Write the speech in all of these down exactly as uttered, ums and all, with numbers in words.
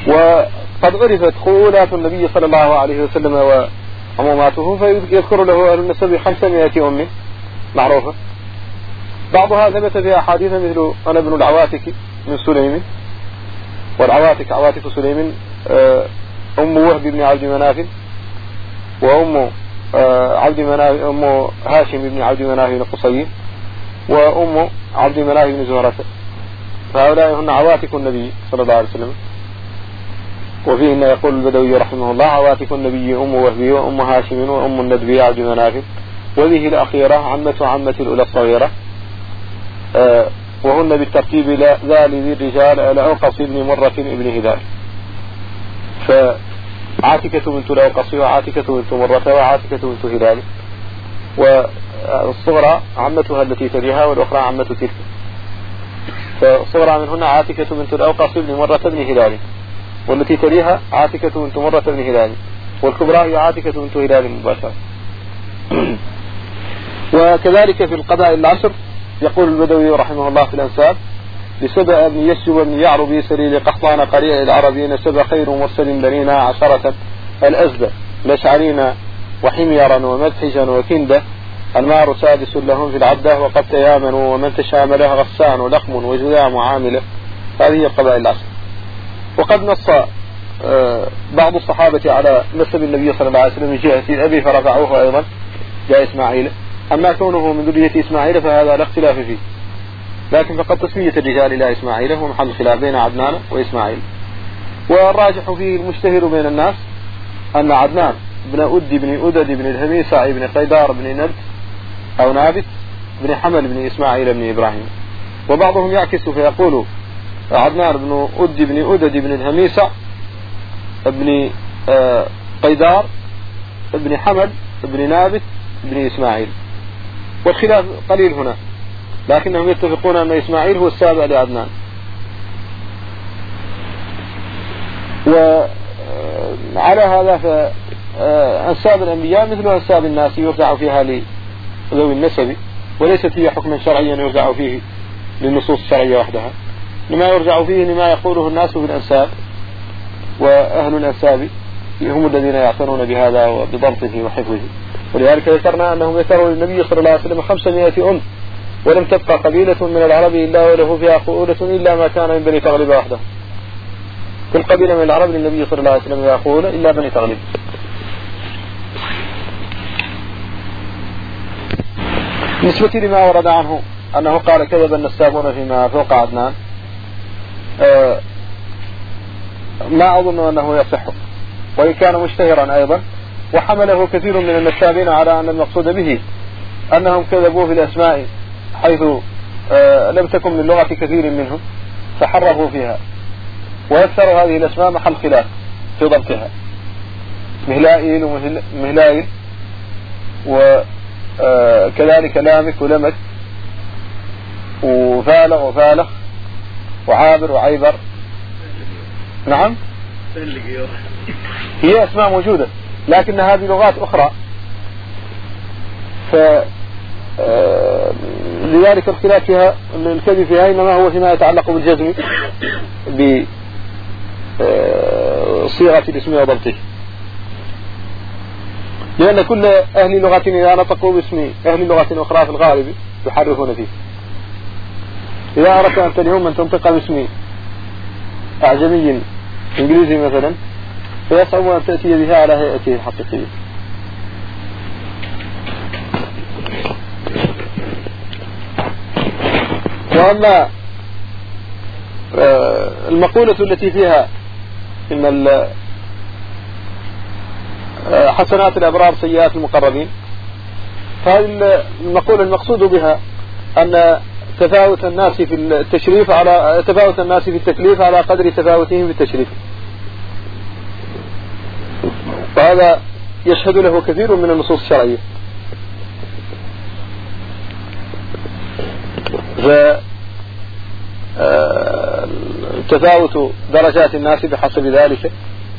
وقد عرفت خولات النبي صلى الله عليه وسلم وعموماته، فيذكر له أهل النسب خمسمائة أم معروفة، بعضها ثبت فيها أحاديث مثل أنا ابن العواتك من سليم، والعواتك عواتك سليم أم وهب بن عبد مناف، وأم عبد مناف أم هاشم بن عبد مناف بن قصي، وأم عبد مناف بن زهرة، فهؤلاء هن عواتك النبي صلى الله عليه وسلم. وفيهن يقول البدوي رحمه الله: عواتك النبي أم وهبي وأم هاشم وأم الندبي عبد مناف، وذه الأخيرة عمة عمة الأولى الصغيرة، آه وهن بالترتيب ذا لذي الرجال الأوقص بن مرة بن هلال. فعاتكة بنت الأوقص وعاتكة بنت مرة وعاتكة بنت هلال، والصغرى عمتها التي تليها والأخرى عمة تلك. فالصغرى منهن عاتكة بنت الأوقص بن مرة بن هلال، والتي تليها عاتكة بنت مرة بن هلال، والكبرى هي عاتكة بنت هلال مباشرة. وكذلك في القبائل العشر يقول البدوي رحمه الله في الأنساب: لسبأ بن يسجب بن يعربي سليل قحطان قريع العربي نسب خير مرسل بنينا عشرة الأزدى لشعرين وحميرا ومدحجا وكندة المار سادس لهم في العدة وقد تيامنوا ومن تشامله غسان ولقم وجذام وعامله. هذه القبائل العشر. وقد نص بعض الصحابة على نسب النبي صلى الله عليه وسلم من جهة الأبي فرفعوه أيضا جاء إسماعيل، أما كونه من ذرية إسماعيل فهذا لا اختلاف فيه، لكن فقد تسمية الرجال إلى إسماعيل هو محل خلاف بين عدنان وإسماعيل. والراجح فيه المشتهر بين الناس أن عدنان بن أدي بن أدد بن الهميسع بن قيدار بن نبت أو نابت بن حمل بن إسماعيل بن إبراهيم. وبعضهم يعكس فيقول عدنان بن أدي بن أدد بن الهميسع بن قيدار بن حمل بن نابت بن إسماعيل، والخلاف قليل هنا، لكنهم يتفقون أن إسماعيل هو السابع لعدنان. وعلى هذا فأنساب الأنبياء مثل أنساب الناس يرجع فيها لذوي النسب، وليست هي حكما شرعيا يرجع فيه للنصوص الشرعية وحدها، لما يرجع فيه لما يقوله الناس بالأنساب، وأهل الأنساب هم الذين يعتنون بهذا وبضبطه وحفظه. ولذلك ذكرنا أنهم ذكروا للنبي صلى الله عليه وسلم خمسمائة أم، ولم تبقى قبيلة من العرب إلا وله فيها خؤولة إلا ما كان من بني تغلب وحده. كل قبيلة من العرب للنبي صلى الله عليه وسلم فيها خؤولة إلا بني تغلب. نسبة لما ورد عنه أنه قال: كذب النسابون فيما فوق عدنان، أه ما أظن أنه يصح، وإن كان مشتهرا أيضا. وحمله كثير من النسابين على أن المقصود به أنهم كذبوا في الأسماء حيث آه لم تكن من لغة كثير منهم فحرفوا فيها، وأكثر هذه الأسماء محل خلاف في ضبطها، مهلائيل ومهلائيل، وكذلك لامك ولمك وفالغ وفالخ وعابر وعيبر. نعم، هي أسماء موجودة، لكن هذه لغات أخرى، ف لذلك الخلاف فيها الكذب فيها إنما هو فيما يتعلق بالجزم بصيغة الاسم وضبطه، لأن كل أهل لغة إذا نطقوا باسم أهل لغة أخرى في الغالب يحرفون فيه. إذا أردت أنت اليوم أن تنطق باسم أعجمي إنجليزي مثلا فيصعب أن تأتي بها على هيئته الحقيقية. وأما المقولة التي فيها إن حسنات الأبرار سيئات المقربين، فهذه المقولة المقصود بها أن تفاوت الناس في التشريف على تفاوت الناس في التكليف على قدر تفاوتهم في التشريف، وهذا يشهد له كثير من النصوص الشرعية. فتفاوت درجات الناس بحسب ذلك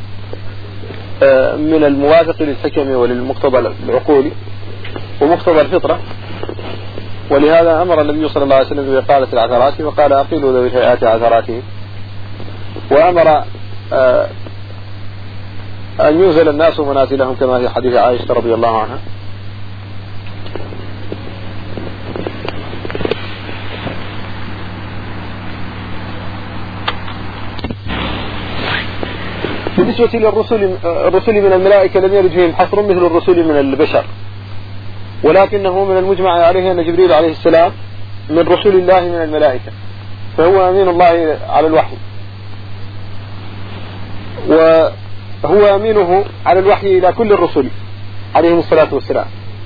من الموافق للحكم وللمقتضى العقولي ومقتضى الفطرة. ولهذا أمر النبي صلى الله عليه وسلم بإقالة العثرات، وقال: أقيلوا ذوي الهيئات عثراتهم. وأمر أن ينزل الناس منازلهم كما في حديث عائشة رضي الله عنها. بالنسبة للرسل الرسل من الملائكة لم يرد فيهم حصر مثل الرسل من البشر، ولكنه من المجمع عليه أن جبريل عليه السلام من رسل الله من الملائكة، فهو أمين الله على الوحي، وهو أمينه على الوحي إلى كل الرسل عليهم الصلاة والسلام.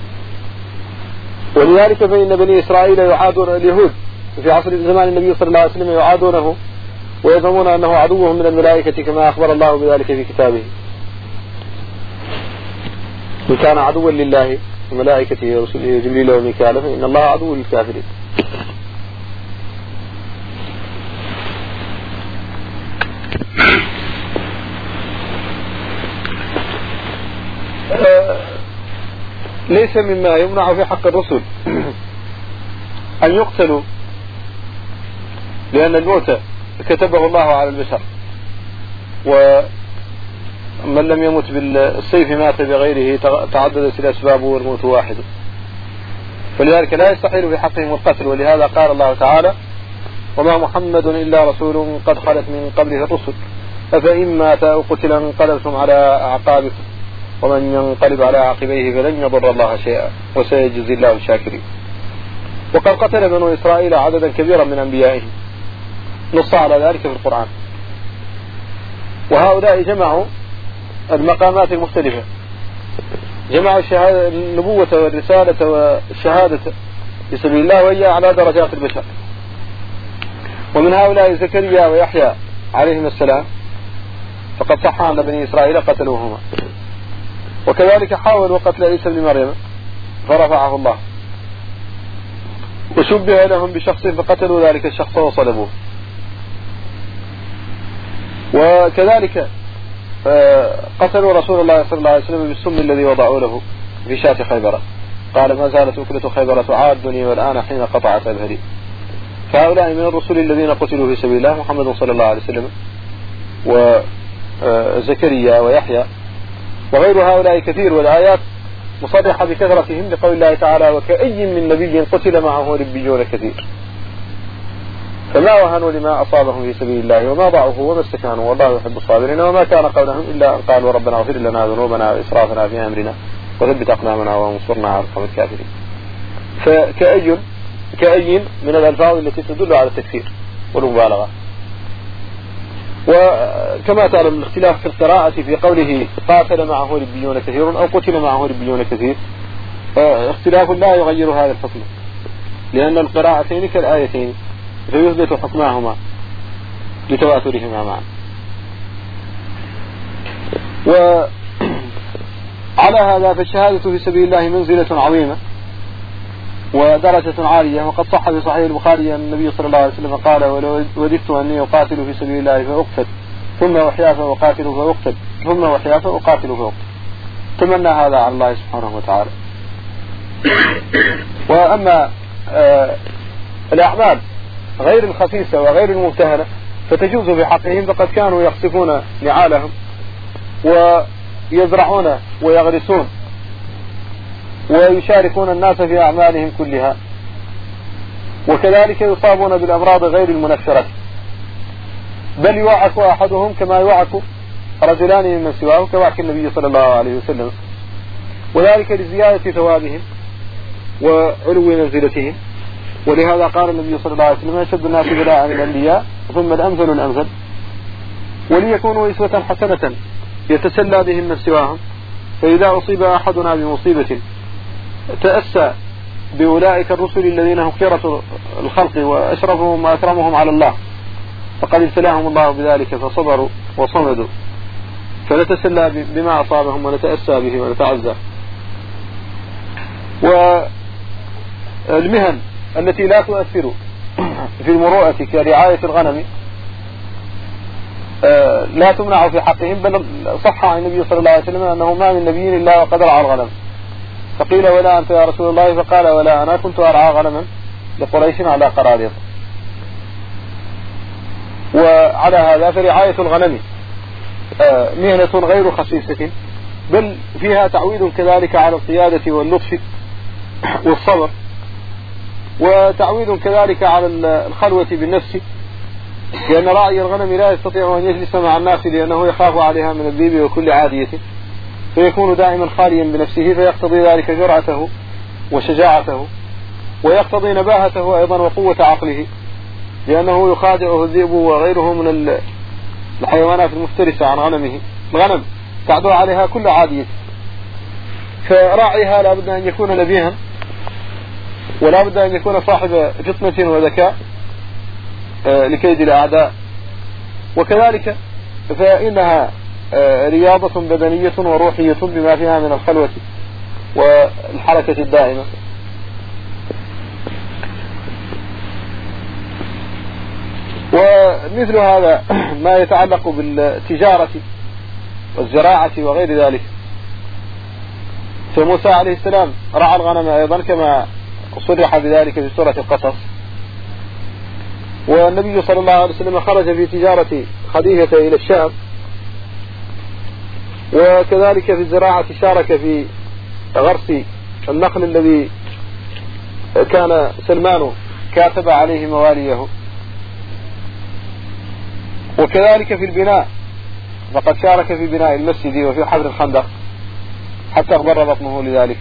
ولذلك فإن بني إسرائيل يعادون اليهود في عصر زمان النبي صلى الله عليه وسلم يعادونه ويزعمون أنه عدوهم من الملائكة كما أخبر الله بذلك في كتابه. إن كان عدوا لله وملائكته ورسله جبريل وميكال فإن الله عدو للكافرين. ليس مما يمنع في حق الرسل أن يقتلوا، لأن الموت كتبه الله على البشر، ومن لم يمت بالسيف مات بغيره، تعددت الأسباب والموت واحد، فلذلك لا يستحيل في حقهم القتل. ولهذا قال الله تعالى: وما محمد إلا رسول قد خلت من قبله الرسل أفإن مات أو قتل انقلبتم على أعقابكم ومن ينقلب على عقبيه فلن يضر الله شيئا وسيجزي الله الشاكرين. وقد قتل بنو إسرائيل عددا كبيرا من أنبيائهم، نص على ذلك في القرآن. وهؤلاء جمعوا المقامات المختلفة، جمعوا النبوة والرسالة والشهادة في سبيل الله، وهي على درجات البشر. ومن هؤلاء زكريا ويحيى عليهم السلام، فقد صح أن بني إسرائيل قتلوهما. وكذلك حاولوا قتل عيسى بن مريم فرفعه الله، وشبه لهم بشخص فقتلوا ذلك الشخص وصلبوه. وكذلك قتلوا رسول الله صلى الله عليه وسلم بالسم الذي وضعوا له في شاة خيبر، قال: ما زالت أكلة خيبر تعادني والآن حين قطعت أبهري. فهؤلاء من الرسل الذين قتلوا في سبيل الله محمد صلى الله عليه وسلم وزكريا ويحيى وغير هؤلاء كثير، والآيات مصرحة بكثرتهم لقول الله تعالى: وكأي من نبي قتل معه ربيون كثير. فما وهنوا لما أصابهم في سبيل الله وما ضعفوا وما استكانوا والله يحب الصابرين. وما كان قولهم إلا أن قالوا: ربنا اغفر لنا ذنوبنا وإسرافنا في أمرنا وثبت أقدامنا وانصرنا على القوم الكافرين. فكأي كأي من الألفاظ التي تدل على التكفير والمبالغة. وكما تعلم الاختلاف في القراءة في قوله قاتل معه ربيون كثير أو قتل معه ربيون كثير اختلاف لا يغير هذا الحكم، لأن القراءتين كالآيتين فيثبت حكمهما لتواترهما معا. وعلى هذا فالشهادة في سبيل الله منزلة عظيمة ودرجة عالية. وقد صح في صحيح البخاري أن النبي صلى الله عليه وسلم قال: ولو وددت أني أقاتل في سبيل الله فأقتل ثم أحيا فأقاتل فأقتل ثم أحيا فأقاتل فأقتل. تمنى هذا على الله سبحانه وتعالى. وأما آه الأعمال غير الخفيفة وغير الممتهنة فتجوز في حقهم، فقد كانوا يخسفون نعالهم ويزرعون ويغرسون ويشاركون الناس في أعمالهم كلها، وكذلك يصابون بالأمراض غير المنفرة، بل يوعك أحدهم كما يوعك رجلان من سواه كوعك النبي صلى الله عليه وسلم، وذلك لزيادة ثوابهم وعلو منزلتهم. ولهذا قال النبي صلى الله عليه وسلم: أشد الناس بلاء الأنبياء ثم الأمثل الأمثل، وليكونوا أسوة حسنة يتسلى بهم من سواهم. فإذا أصيب أحدنا بمصيبة تأسى بأولئك الرسل الذين هم خيرة الخلق وأشرفهم وأكرمهم على الله، فقد ابتلاهم الله بذلك فصبروا وصمدوا، فنتسلى بما أصابهم ونتأسى به ونتعزى. والمهن التي لا تؤثر في المروءة كرعاية الغنم لا تمنع في حقهم، بل صح عن النبي صلى الله عليه وسلم أنه ما من نبي إلا وقد رعى الغنم. فقيل: ولا أنت يا رسول الله؟ فقال: ولا أنا كنت أرعى غنما لقريش على قراريط. وعلى هذا فرعاية الغنم مهنة غير خسيسة، بل فيها تعويد كذلك على القيادة واللطف والصبر، وتعويد كذلك على الخلوة بالنفس، لأن راعي الغنم لا يستطيع أن يجلس مع الناس لأنه يخاف عليها من الذئب وكل عادية، فيكون دائما خاليا بنفسه، فيقتضي ذلك جرأته وشجاعته، ويقتضي نباهته أيضا وقوة عقله، لأنه يخادعه الذئب وغيره من الحيوانات المفترسة عن غنمه. الغنم تعدو عليها كل عادية، فراعيها لا بد أن يكون نبيها، ولا بد أن يكون صاحب فطنة وذكاء لكيد الأعداء. وكذلك فإنها رياضة بدنية وروحية بما فيها من الخلوة والحركة الدائمة. ومثل هذا ما يتعلق بالتجارة والزراعة وغير ذلك، فموسى عليه السلام رعى الغنم أيضا كما صرح بذلك في سورة القصص. والنبي صلى الله عليه وسلم خرج في تجارة خديجة إلى الشام، وكذلك في الزراعة شارك في غرس النخل الذي كان سلمان كاتب عليه مواليه. وكذلك في البناء، فقد شارك في بناء المسجد وفي حفر الخندق حتى اغبر بطنه لذلك،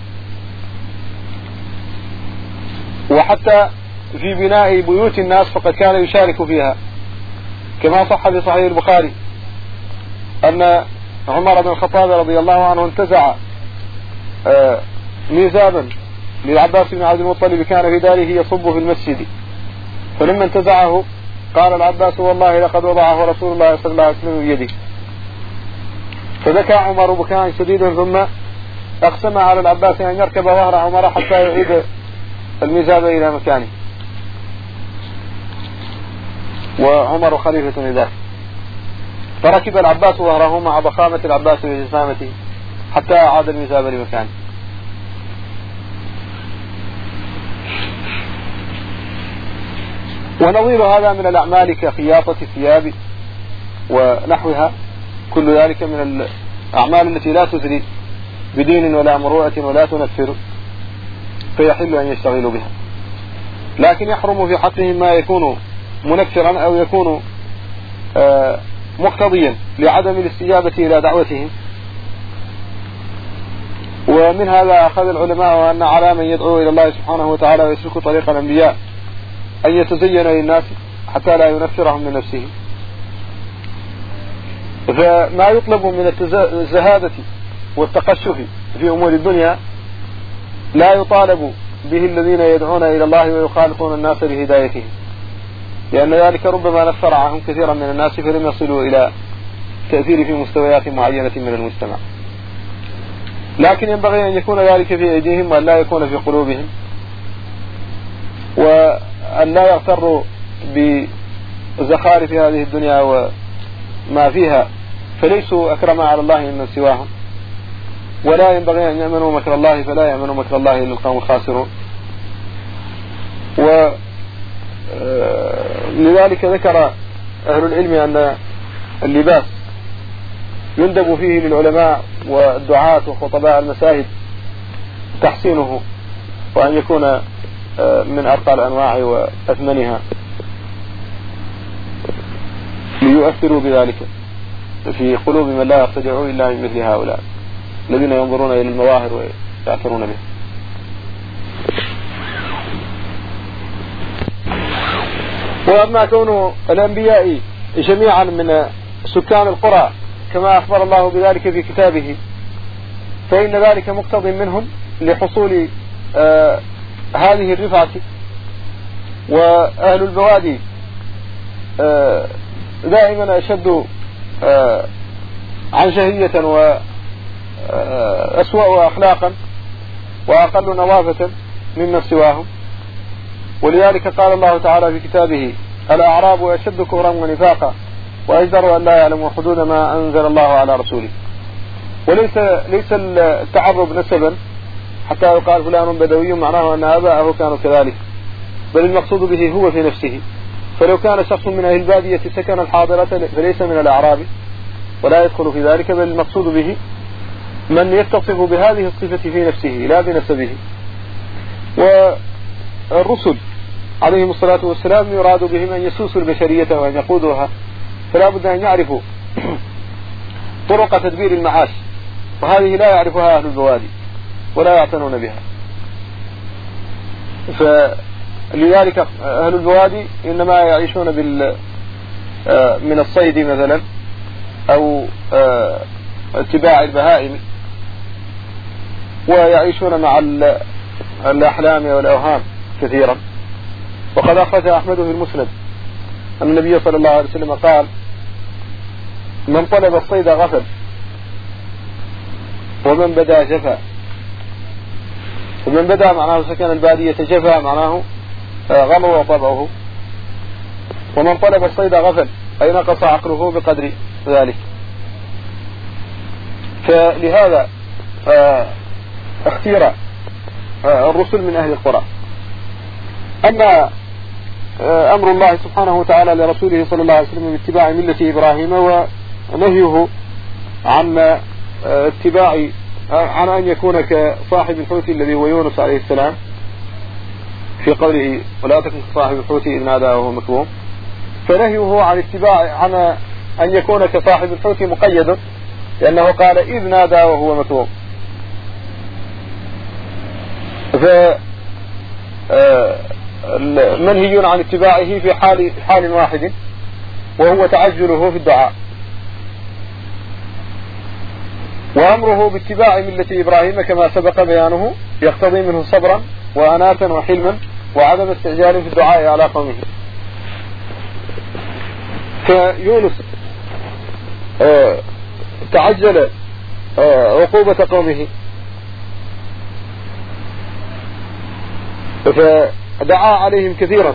وحتى في بناء بيوت الناس فقد كان يشارك فيها، كما صح في صحيح البخاري أن عمر بن الخطاب رضي الله عنه انتزع ميزابا للعباس بن عبد المطلب كان في داره يصب في المسجد، فلما انتزعه قال العباس والله لقد وضعه رسول الله صلى الله عليه وسلم بيده، فبكى عمر بكاء شديدا، ثم أقسم على العباس أن يركب ظهر عمر حتى يعيد الميزاب إلى مكانه، وعمر خليفة لذلك، فركب العباس ظهره مع ضخامة العباس وجسامته حتى أعاد الميزاب لمكانه. ونظير هذا من الأعمال كخياطة الثياب ونحوها، كل ذلك من الأعمال التي لا تزري بدين ولا مروءة ولا تنفر، فيحل أن يشتغلوا بها، لكن يحرم في حقهم ما يكون منفرا أو يكون مقتضيا لعدم الاستجابة إلى دعوتهم. ومن هذا أخذ العلماء أن على من يدعو إلى الله سبحانه وتعالى ويسلك طريق الأنبياء أن يتزين للناس حتى لا ينفرهم من نفسه. فما يطلب من الزهادة والتقشف في أمور الدنيا لا يطالب به الذين يدعون إلى الله ويخالطون الناس بهدايتهم، لأن ذلك ربما نفر عنهم كثيرا من الناس فلم يصلوا إلى تأثير في مستويات معينة من المجتمع. لكن ينبغي أن يكون ذلك في أيديهم وأن لا يكون في قلوبهم، وأن لا يغتروا بزخارف هذه الدنيا وما فيها، فليسوا أكرم على الله من سواهم، ولا ينبغي أن يأمنوا مكر الله فلا يأمنوا مكر الله إلا القوم الخاسرون. ولذلك ذكر أهل العلم أن اللباس يندب فيه للعلماء والدعاة وخطباء المساجد تحسينه، وأن يكون من أرقى الأنواع وأثمنها، ليؤثروا بذلك في قلوب من لا يرتجعوا إلا من مثل هؤلاء الذين ينظرون إلى المظاهر ويعثرون به. وأما كون الأنبياء جميعا من سكان القرى كما أخبر الله بذلك في كتابه، فإن ذلك مقتض منهم لحصول آه هذه الرفعة. وأهل البوادي آه دائما أشد آه عنجهية وأسوأ أخلاقا وأقل نظافة ممن سواهم. ولذلك قال الله تعالى في كتابه: الأعراب أشد كفرا ونفاقا وأجدر أن لا يعلموا حدود ما أنزل الله على رسوله. وليس ليس التعرب نسبا حتى يقال فلان بدوي معناه أن آباءه كانوا كذلك، بل المقصود به هو في نفسه. فلو كان شخص من أهل البادية سكن الحاضرة فليس من الأعراب، ولا يدخل في ذلك، بل المقصود به من يتصف بهذه الصفة في نفسه لا بنسبه. والرسل عليهم الصلاة والسلام يراد بهم أن يسوسوا البشرية وأن يقودوها، فلا بد أن يعرفوا طرق تدبير المعاش، وهذه لا يعرفها أهل البوادي ولا يعتنون بها. فلذلك أهل البوادي إنما يعيشون بال من الصيد مثلا أو اتباع البهائم، ويعيشون مع الأحلام والأوهام كثيرا. وقد أخرج أحمد في المسند أن النبي صلى الله عليه وسلم قال: من طلب الصيد غفل، ومن بدا جفا. ومن بدا معناه سكن البادية، جفا معناه غلو طبعه. ومن طلب الصيد غفل أي نقص عقله بقدر ذلك. فلهذا اختير الرسل من أهل القرى. أما أمر الله سبحانه وتعالى لرسوله صلى الله عليه وسلم باتباع ملة إبراهيم ونهيه عن اتباع عن أن يكون كصاحب الحوت الذي هو يونس عليه السلام في قوله: ولا تكن كصاحب الحوت إذ نادى وهو مكظوم. فنهيه عن اتباع عن أن يكون كصاحب الحوت مقيد، لأنه قال: إذ نادى وهو مكظوم. فمنهي عن اتباعه في حال حال واحد، وهو تعجله في الدعاء. وأمره باتباع ملة إبراهيم كما سبق بيانه يقتضي منه صبرا وأناة وحلما وعدم استعجال في الدعاء على قومه. فيونس آه تعجل آه عقوبة قومه، فدعا عليهم كثيرا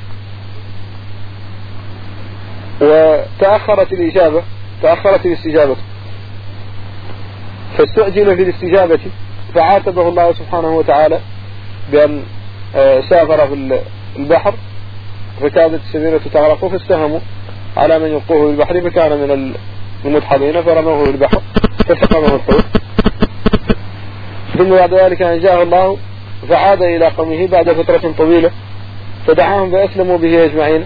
وتأخرت الإجابة تأخرت الاستجابة، فاستعجل في الاستجابة فعاتبه الله سبحانه وتعالى بأن سافر في البحر فكادت السفينة تغرق، فاستهموا على من يلقوه بالبحر فكان من المدحضين فرموه بالبحر فسقمه الحوت. ثم بعد ذلك أنجاه الله فعاد إلى قومه بعد فترة طويلة فدعاهم فأسلموا به أجمعين،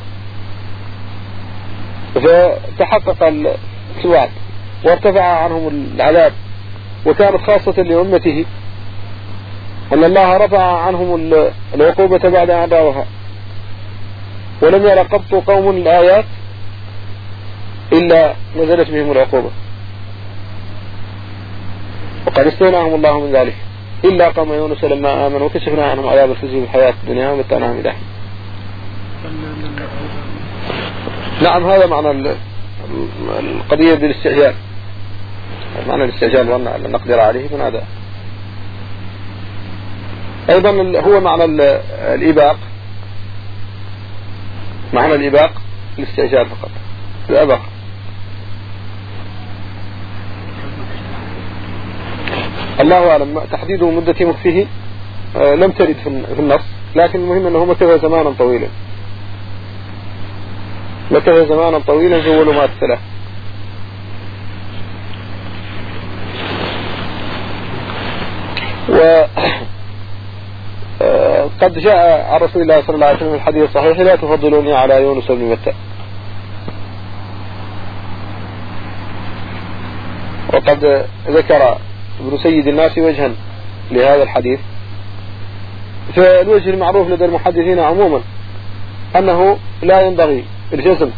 فتحقق الوعد وارتفع عنهم العذاب. وكانت خاصة لأمته أن الله رفع عنهم العقوبة بعد أن رأوها، ولم يلقبط قوم الآيات إلا نزلت بهم العقوبة، وقد استغناهم الله من ذلك إلا قوم يونس لما آمنوا وكشفنا عنهم عذاب الخزي في الحياة الدنيا ومتعناهم إلى حين. نعم، هذا معنى القضية بالاستعجال، معنى الاستعجال وأن نقدر عليه من هذا. أيضا هو معنى الإباق، معنى الإباق الاستعجال فقط، الأباق. الله أعلم تحديد مدة مكفه لم ترد في النص، لكن المهم أنه مكث زمانا طويلا، مكث زمانا طويلا في ظلمات ثلاث. وقد جاء عن رسول الله صلى الله عليه وسلم الحديث الصحيح: لا تفضلوني على يونس بن متى. وقد ذكر ابن سيد الناس وجها لهذا الحديث. فالوجه المعروف لدى المحدثين عموما أنه لا ينبغي الجزم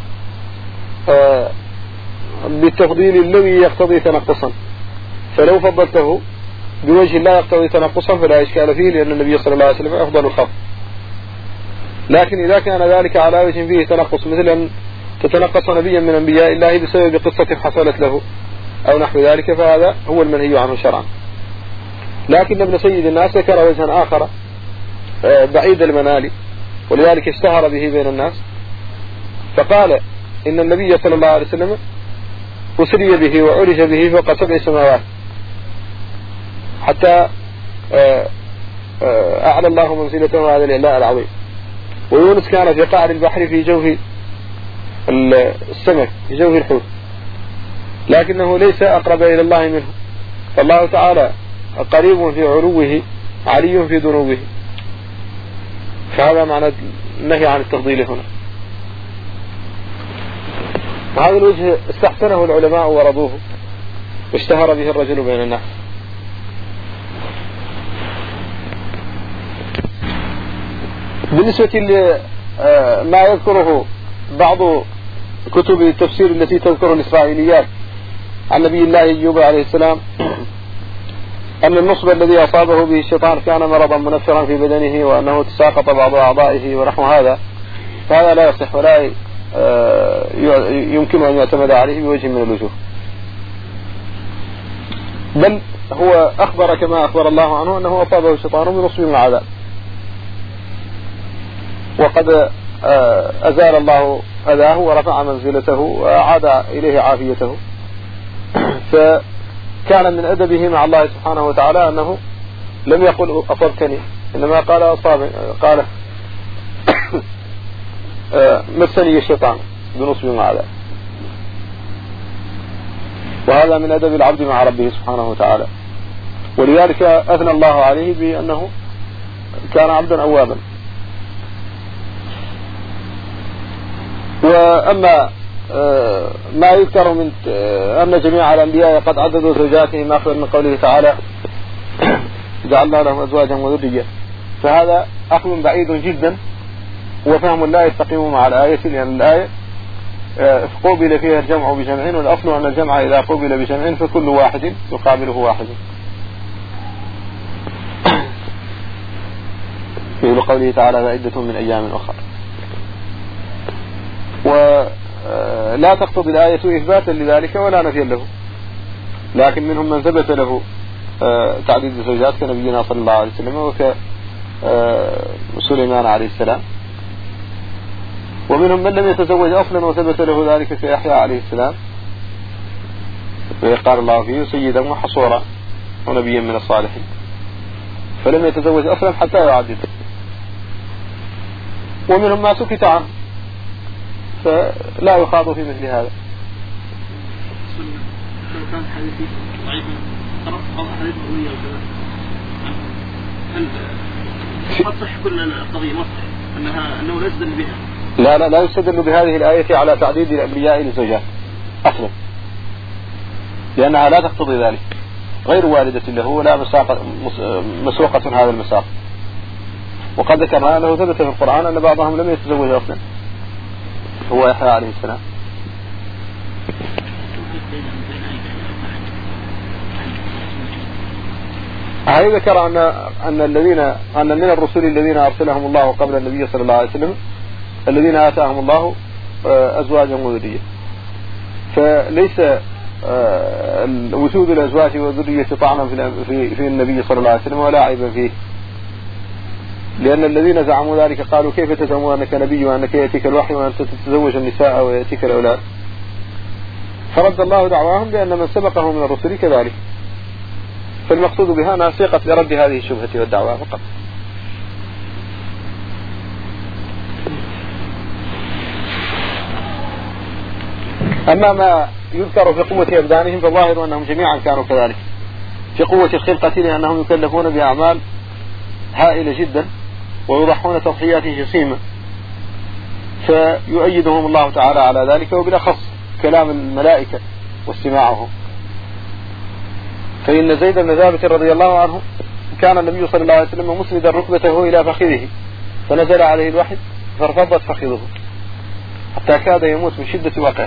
بالتفضيل الذي يقتضي تنقصا، فلو فضلته بوجه لا يقتضي تنقصا فلا إشكال فيه، لأن النبي صلى الله عليه وسلم أفضل الخلق. لكن إذا كان ذلك على وجه فيه تنقص، مثل أن تتنقص نبيا من أنبياء الله بسبب قصة حصلت له أو نحو ذلك، فهذا هو المنهي عنه شرعا. لكن ابن سيد الناس ذكر وجها آخر بعيد المنال، ولذلك اشتهر به بين الناس، فقال إن النبي صلى الله عليه وسلم أسري به وعرج به فوق سبع سماوات حتى أعلى الله منزلته هذا الإعلاء العظيم. ويونس كان في قعر البحر في جوف السمك، في جوف الحوت، لكنه ليس أقرب إلى الله منه، فالله تعالى قريب في علوه علي في دنوه، فهذا معنى النهي عن التفضيل هنا. وهذا الوجه استحسنه العلماء ورضوه واشتهر به الرجل بين الناس. بالنسبة لما يذكره بعض كتب التفسير التي تذكر الإسرائيليات عن نبي الله أيوب عليه السلام أن النصب الذي أصابه به الشيطان كان مرضا منفرا في بدنه وأنه تساقط بعض أعضائه ونحو هذا، فهذا لا يصح ولا يمكن أن يعتمد عليه بوجه من الوجوه، بل هو أخبر كما أخبر الله عنه أنه أصابه الشيطان بنصب من العذاب، وقد أزال الله أذاه ورفع منزلته وأعاد إليه عافيته. فكان من أدبه مع الله سبحانه وتعالى أنه لم يقل أصبتني، إنما قال أصاب قال مسني الشيطان بنصب من العذاب. وهذا من أدب العبد مع ربه سبحانه وتعالى، ولذلك أثنى الله عليه بأنه كان عبدا أوابا. وأما ما يذكر من أن جميع الأنبياء قد عددوا زوجاتهم أخبر من قوله تعالى جعلنا لهم أزواجا وذرية، فهذا أخذ بعيد جدا وفهم لا يستقيم مع الآية، لأن الآية قوبل فيها الجمع بجمع، والأصل أن الجمع إذا قوبل بجمع فكل واحد يقابله واحد. في قوله تعالى فعدة من أيام أخرى. ولا تقتضي الآية إثباتا لذلك ولا نفيا له، لكن منهم من ثبت له تعديد الزوجات كنبينا صلى الله عليه وسلم وكسليمان عليه السلام، ومنهم من لم يتزوج أصلا وثبت له ذلك كيحيى عليه السلام، وقال الله فيه سيدا وحصورا ونبيا من الصالحين، فلم يتزوج أصلا حتى يعدد. ومنهم ما سكت عنه فلا يخاض في مثل هذا. لو كان حديثي ضعيفا أو حديث قوي أو كذا، هل قد صح كل القضية مصح أنها أنه لا يستدل بها؟ لا لا لا يستدل بهذه الآية على تعديد الأنبياء للزوجات أصلا، لأنها لا تقتضي ذلك، غير واردة له ولا مسوقة هذا المساق. وقد ذكرنا أنه ثبت في القرآن أن بعضهم لم يتزوج أصلا، هو يحيى عليه السلام. هذا ذكر أن أن الذين أن من الرسل الذين أرسلهم الله قبل النبي صلى الله عليه وسلم الذين آتاهم الله أزواجا وذرية، فليس وجود الأزواج والذرية طعنا في في النبي صلى الله عليه وسلم ولا عيبا فيه، لأن الذين زعموا ذلك قالوا كيف تزعمون أنك نبي وأنك يأتيك الوحي وأنت تتزوج النساء ويأتيك الأولاد، فرد الله دعواهم بأن من سبقه من الرسل كذلك، فالمقصود بها أنها سيقت لرد هذه الشبهة والدعوة فقط. أما ما يذكر في قوة أبدانهم فالظاهر أنهم جميعا كانوا كذلك في قوة الخلقة، لأنهم يكلفون بأعمال هائلة جدا ويضحون تضحيات جسيمة، فيؤيدهم الله تعالى على ذلك، وبالأخص كلام الملائكة واستماعهم. فإن زيد بن ثابت رضي الله عنه كان النبي صلى الله عليه وسلم مسندا ركبته إلى فخذه فنزل عليه الوحي فارتضت فخذه حتى كاد يموت من شدة وقعه.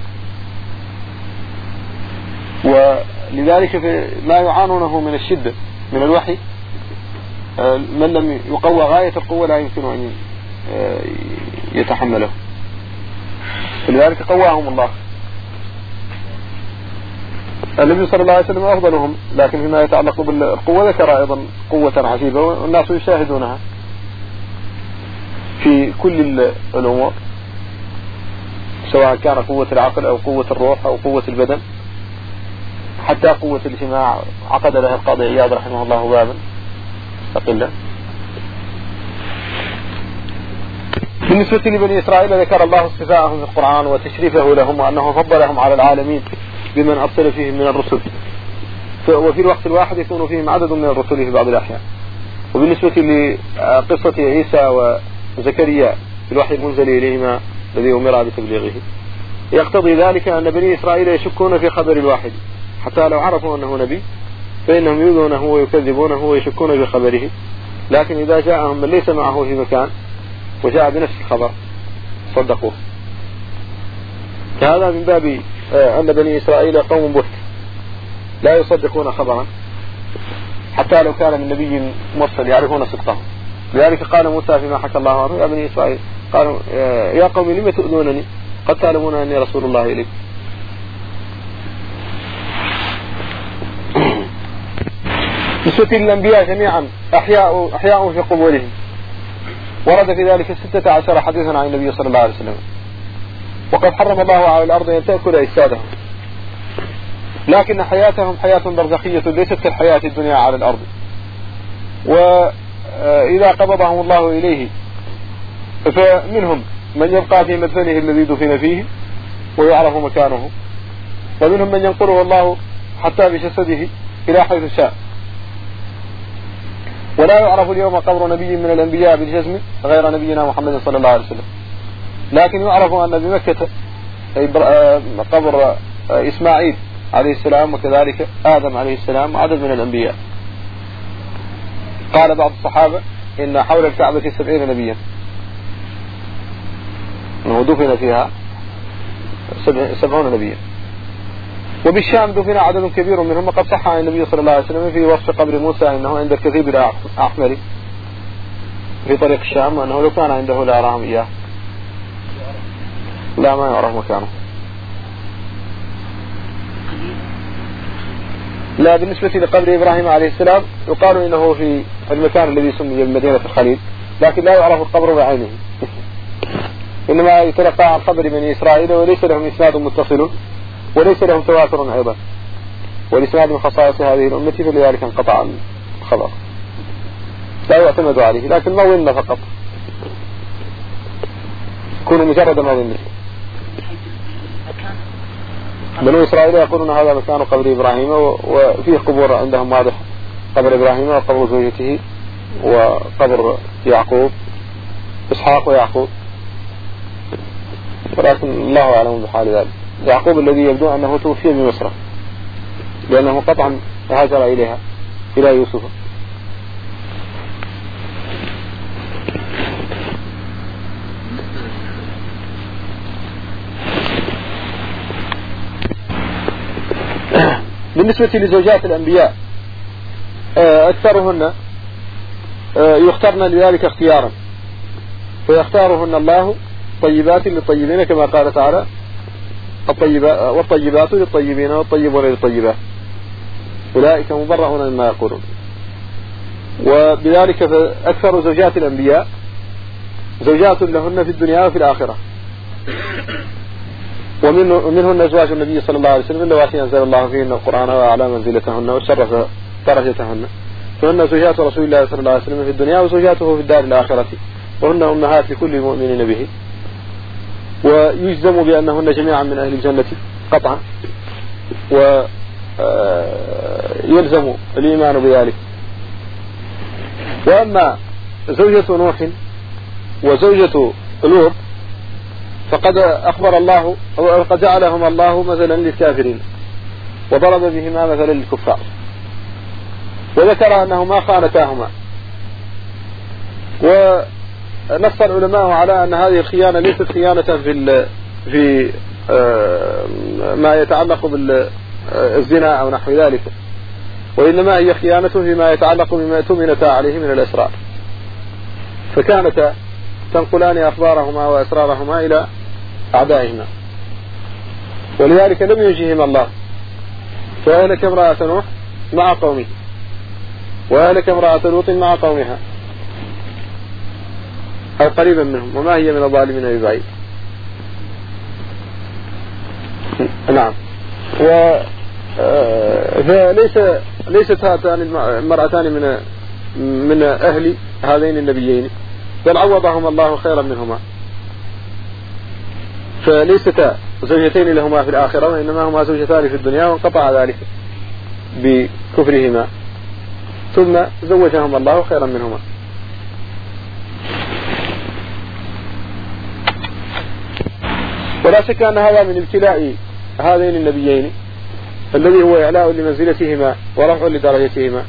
ولذلك ما يعانونه من الشدة من الوحي من لم يقوى غاية القوة لا يمكن أن يتحمله، فلذلك قواهم الله. النبي صلى الله عليه وسلم أفضلهم، لكن فيما يتعلق بالقوة ذكر أيضا قوة عجيبة والناس يشاهدونها في كل الأمور، سواء كان قوة العقل أو قوة الروح أو قوة البدن، حتى قوة الاجتماع عقد لها القاضي عياض رحمه الله بابا مستقلا. بالنسبة لبني إسرائيل ذكر الله اصطفاءهم في القرآن وتشريفه لهم وأنه فضلهم على العالمين بمن أرسل فيهم من الرسل، وفي الوقت الواحد يكون فيهم عدد من الرسل في بعض الأحيان. وبالنسبة لقصة عيسى وزكريا في الوحي المنزل إليهما الذي أمر بتبليغه، يقتضي ذلك أن بني إسرائيل يشكون في خبر الواحد، حتى لو عرفوا أنه نبي فإنهم يؤذونه ويكذبونه ويشكون في خبره، لكن إذا جاءهم من ليس معه في مكان وجاء بنفس الخبر صدقوه. فهذا من باب أن بني إسرائيل قوم بهت لا يصدقون خبرا حتى لو كان من نبي مرسل يعرفون صدقه. لذلك قال موسى فيما حكى الله عنه يا بني إسرائيل قالوا يا قوم لم تؤذونني قد تعلمون أني رسول الله إليكم. بالنسبة للأنبياء جميعا أحياء, أحياء في قبورهم، ورد في ذلك ستة عشر حديثا عن النبي صلى الله عليه وسلم. وقد حرم الله على الأرض أن تأكل أجسادهم، لكن حياتهم حياة برزخية ليست كالحياة الدنيا على الأرض. وإذا قبضهم الله إليه فمنهم من يبقى في مدفنه الذي دفن فيه ويعرف مكانه، ومنهم من ينقله الله حتى بجسده إلى حيث شاء. ولا يعرف اليوم قبر نبي من الأنبياء بالجزم غير نبينا محمد صلى الله عليه وسلم، لكن يعرف أن بمكة قبر إسماعيل عليه السلام وكذلك آدم عليه السلام وعدد من الأنبياء. قال بعض الصحابة إن حول الكعبة سبعين نبيا أنه دفن فيها سبعون نبيا. وبالشام دفن عدد كبير منهم، وقد صح عن النبي صلى الله عليه وسلم في وصف قبر موسى أنه عند الكثيب الأحمر في طريق الشام، وأنه لو كان عنده لأراهم إياه. لا ما يعرف مكانه. لا بالنسبة لقبر إبراهيم عليه السلام يقال إنه في المكان الذي سمي بمدينة الخليل، لكن لا يعرف القبر بعينه إنما يتلقى عن خبر بني إسرائيل وليس لهم إسناد متصل وليس لهم تواتر أيضا، والإسناد من خصائص هذه الأمة فلذلك انقطع الخبر لا يعتمد عليه، لكن موضنا فقط يكون مجرد موضنا. بنو إسرائيل يقولون هذا مكان قبر إبراهيم، وفيه قبور عندهم واضح قبر إبراهيم وقبر زوجته وقبر يعقوب إسحاق ويعقوب، ولكن الله أعلم بحال ذلك. يعقوب الذي يبدو أنه توفي بمصر لأنه قطعا هاجر إليها إلى يوسف. بالنسبة لزوجات الأنبياء أكثرهن يختارن لذلك اختيارا، فيختارهن الله طيبات للطيبين كما قال تعالى الطيبات والطيبات للطيبين والطيبون للطيبات أولئك مبرؤون مما يقولون. وبذلك فأكثر زوجات الأنبياء زوجات لهن في الدنيا وفي الآخرة، ومنهن أزواج النبي صلى الله عليه وسلم اللواتي أنزل الله فيهن القرآن وأعلى منزلتهن وشرف درجتهن، فهن زوجات رسول الله صلى الله عليه وسلم في الدنيا وزوجاته في الدار الآخرة، وهن أمهات لكل مؤمن به، ويجزم بأنهن جميعا من أهل الجنة قطعا، ويلزم الإيمان بذلك. وأما زوجة نوح وزوجة لوط فقد أخبر الله أو قد جعلهما الله مثلا للكافرين وضرب بهما مثلا للكفار، وذكر أنهما خانتاهما. ونص العلماء على أن هذه الخيانة ليست خيانة في في ما يتعلق بالزنا أو نحو ذلك، وإنما هي خيانة فيما يتعلق بما اؤتمنتا عليه من الأسرار، فكانتا تنقلان أخبارهما وأسرارهما إلى أعدائهما، ولذلك لم ينجهما الله، فأهلك امرأة نوح مع قومه وأهلك امرأة لوط مع قومها أو قريبا منهم، وما هي من الظالمين ببعيد. نعم. و فليس ليست هاتان المرأتان من من أهل هذين النبيين، بل عوضهما الله خيرا منهما، فليستا زوجتين لهما في الآخرة وإنما هما زوجتان في الدنيا، وانقطع ذلك بكفرهما، ثم زوجهم الله خيرا منهما. ولا شك أن هذا من ابتلاء هذين النبيين الذي هو إعلاء لمنزلتهما ورفع لدرجتهما.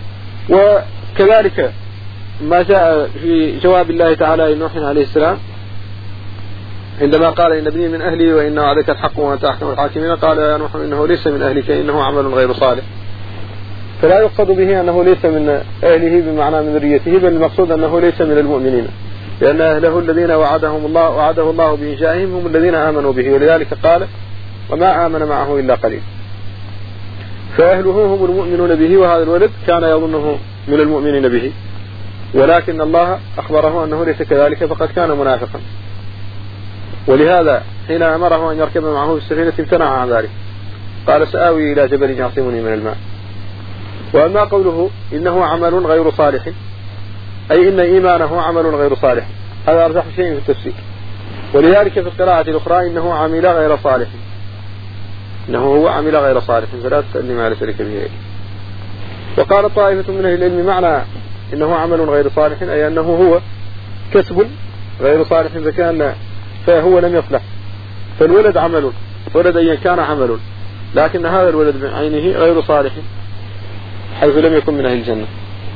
وكذلك ما جاء في جواب الله تعالى لنوح عليه السلام عندما قال إن ابني من أهلي وإن وعدك الحق وأنت أحكم الحاكمين، قال يا نوح إنه ليس من أهلك إنه عمل غير صالح. فلا يقصد به أنه ليس من أهله بمعنى من ذريته، بل المقصود أنه ليس من المؤمنين، لأن أهله الذين وعدهم الله وعده الله بإنشائهم هم الذين آمنوا به، ولذلك قال وما آمن معه إلا قليل. فأهله هم المؤمنون به، وهذا الولد كان يظنه من المؤمنين به، ولكن الله أخبره أنه ليس كذلك فقد كان منافقا. ولهذا حين أمره أن يركب معه في السفينة امتنع عن ذلك، قال سآوي إلى جبل يعصمني من الماء. وأما قوله إنه عمل غير صالح، أي إن إيمانه عمل غير صالح، هذا أرجح شيء في التفسير. ولذلك في القراءة الأخرى إنه عمل غير صالح، إنه هو عمل غير صالح، فلا تسألني ما ليس لك به. وقال طائفة من أهل العلم معنى إنه عمل غير صالح أي أنه هو كسب غير صالح، فكان فهو لم يصلح. فالولد عمل، ولد أي كان عمل، لكن هذا الولد بعينه غير صالح حيث لم يكن من أهل الجنة.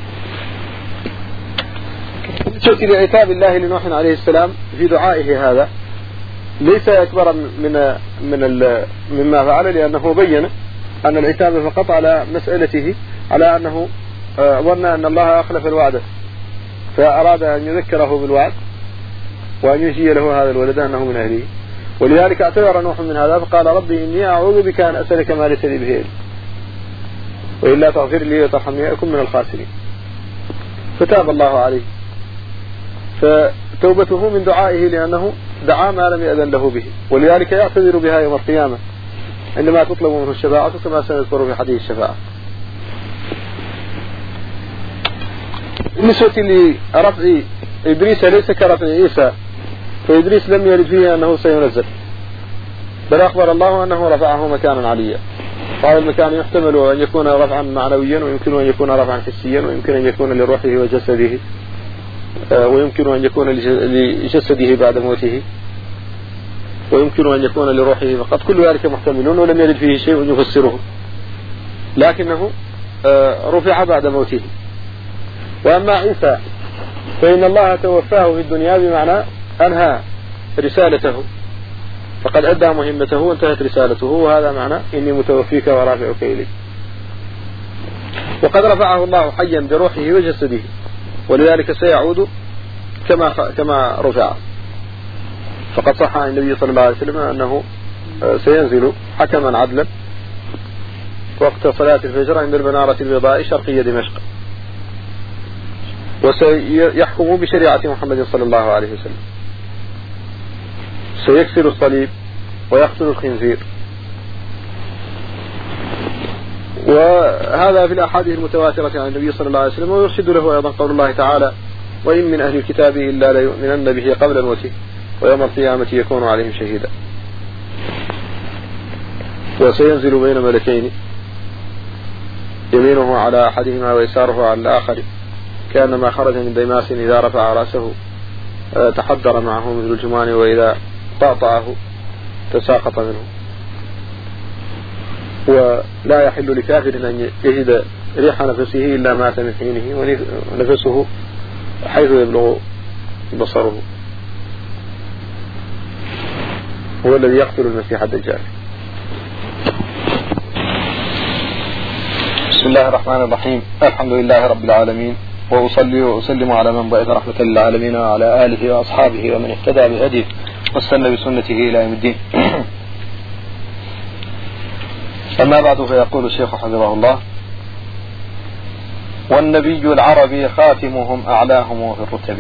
شكل لعتاب الله لنوح عليه السلام في دعائه هذا ليس أكبر من من مما فعل، لأنه بين أن العتاب فقط على مسألته، على أنه ظن أن الله أخلف الوعد فأراد أن يذكره بالوعد وأن ينجي له هذا الولد أنه من أهله. ولذلك اعتذر نوح من هذا فقال ربي إني أعوذ بك أن أسألك ما ليس لي به، وإلا تغفر لي وترحمني أكن من الخاسرين. فتاب الله عليه، فتوبته من دعائه لأنه دعا ما لم يأذن له به، ولذلك يعتذر بها يوم القيامة عندما تطلب منه الشفاعة كما سنذكر في حديث الشفاعة. بالنسبة لرفع إدريس ليس كرفع عيسى، فإدريس لم يرد فيه أنه سينزل، بل أخبر الله أنه رفعه مكانا عليا. هذا المكان يحتمل أن يكون رفعا معنويا، ويمكن أن يكون رفعا حسيا، ويمكن أن يكون لروحه وجسده، ويمكن أن يكون لجسده بعد موته، ويمكن أن يكون لروحه فقط. كل ذلك محتملون ولم يرد فيه شيء يفسره، لكنه رفع بعد موته. وأما عيسى فإن الله توفاه في الدنيا بمعنى أنهى رسالته، فقد أدى مهمته وانتهت رسالته، وهذا معنى إني متوفيك ورافعك إلي. وقد رفعه الله حيا بروحه وجسده، ولذلك سيعود كما كما رفع. فقد صح عن النبي صلى الله عليه وسلم أنه سينزل حكما عدلا وقت صلاة الفجر عند المنارة البيضاء شرقية دمشق، وسيحكم بشريعة محمد صلى الله عليه وسلم، سيكسر الصليب ويقتل الخنزير. وهذا في الأحاديث المتواترة عن النبي صلى الله عليه وسلم. ويرشد له أيضا قول الله تعالى وإن من أهل الكتاب إلا ليؤمنن به قبل موته ويوم القيامة يكون عليهم شهيدا. وسينزل بين ملكين يمينه على أحدهما ويساره على الآخر، كأنما خرج من ديماس إذا رفع رأسه تحضر معه مثل الجمان، وإذا طأطأه تساقط منه. ولا يحل لكافر أن يجد ريح نفسه إلا مات من حينه، ونفسه حيث يبلغ بصره. هو الذي يقتل المسيح الدجال. بسم الله الرحمن الرحيم، الحمد لله رب العالمين، وأصلي وأسلم على من بعث رحمة للعالمين وعلى آله وأصحابه ومن اهتدى بهديه واستنى بسنته إلى يوم الدين. أما بعد، فيقول الشيخ حفظه الله: والنبي العربي خاتمهم أعلاهم في الرتب.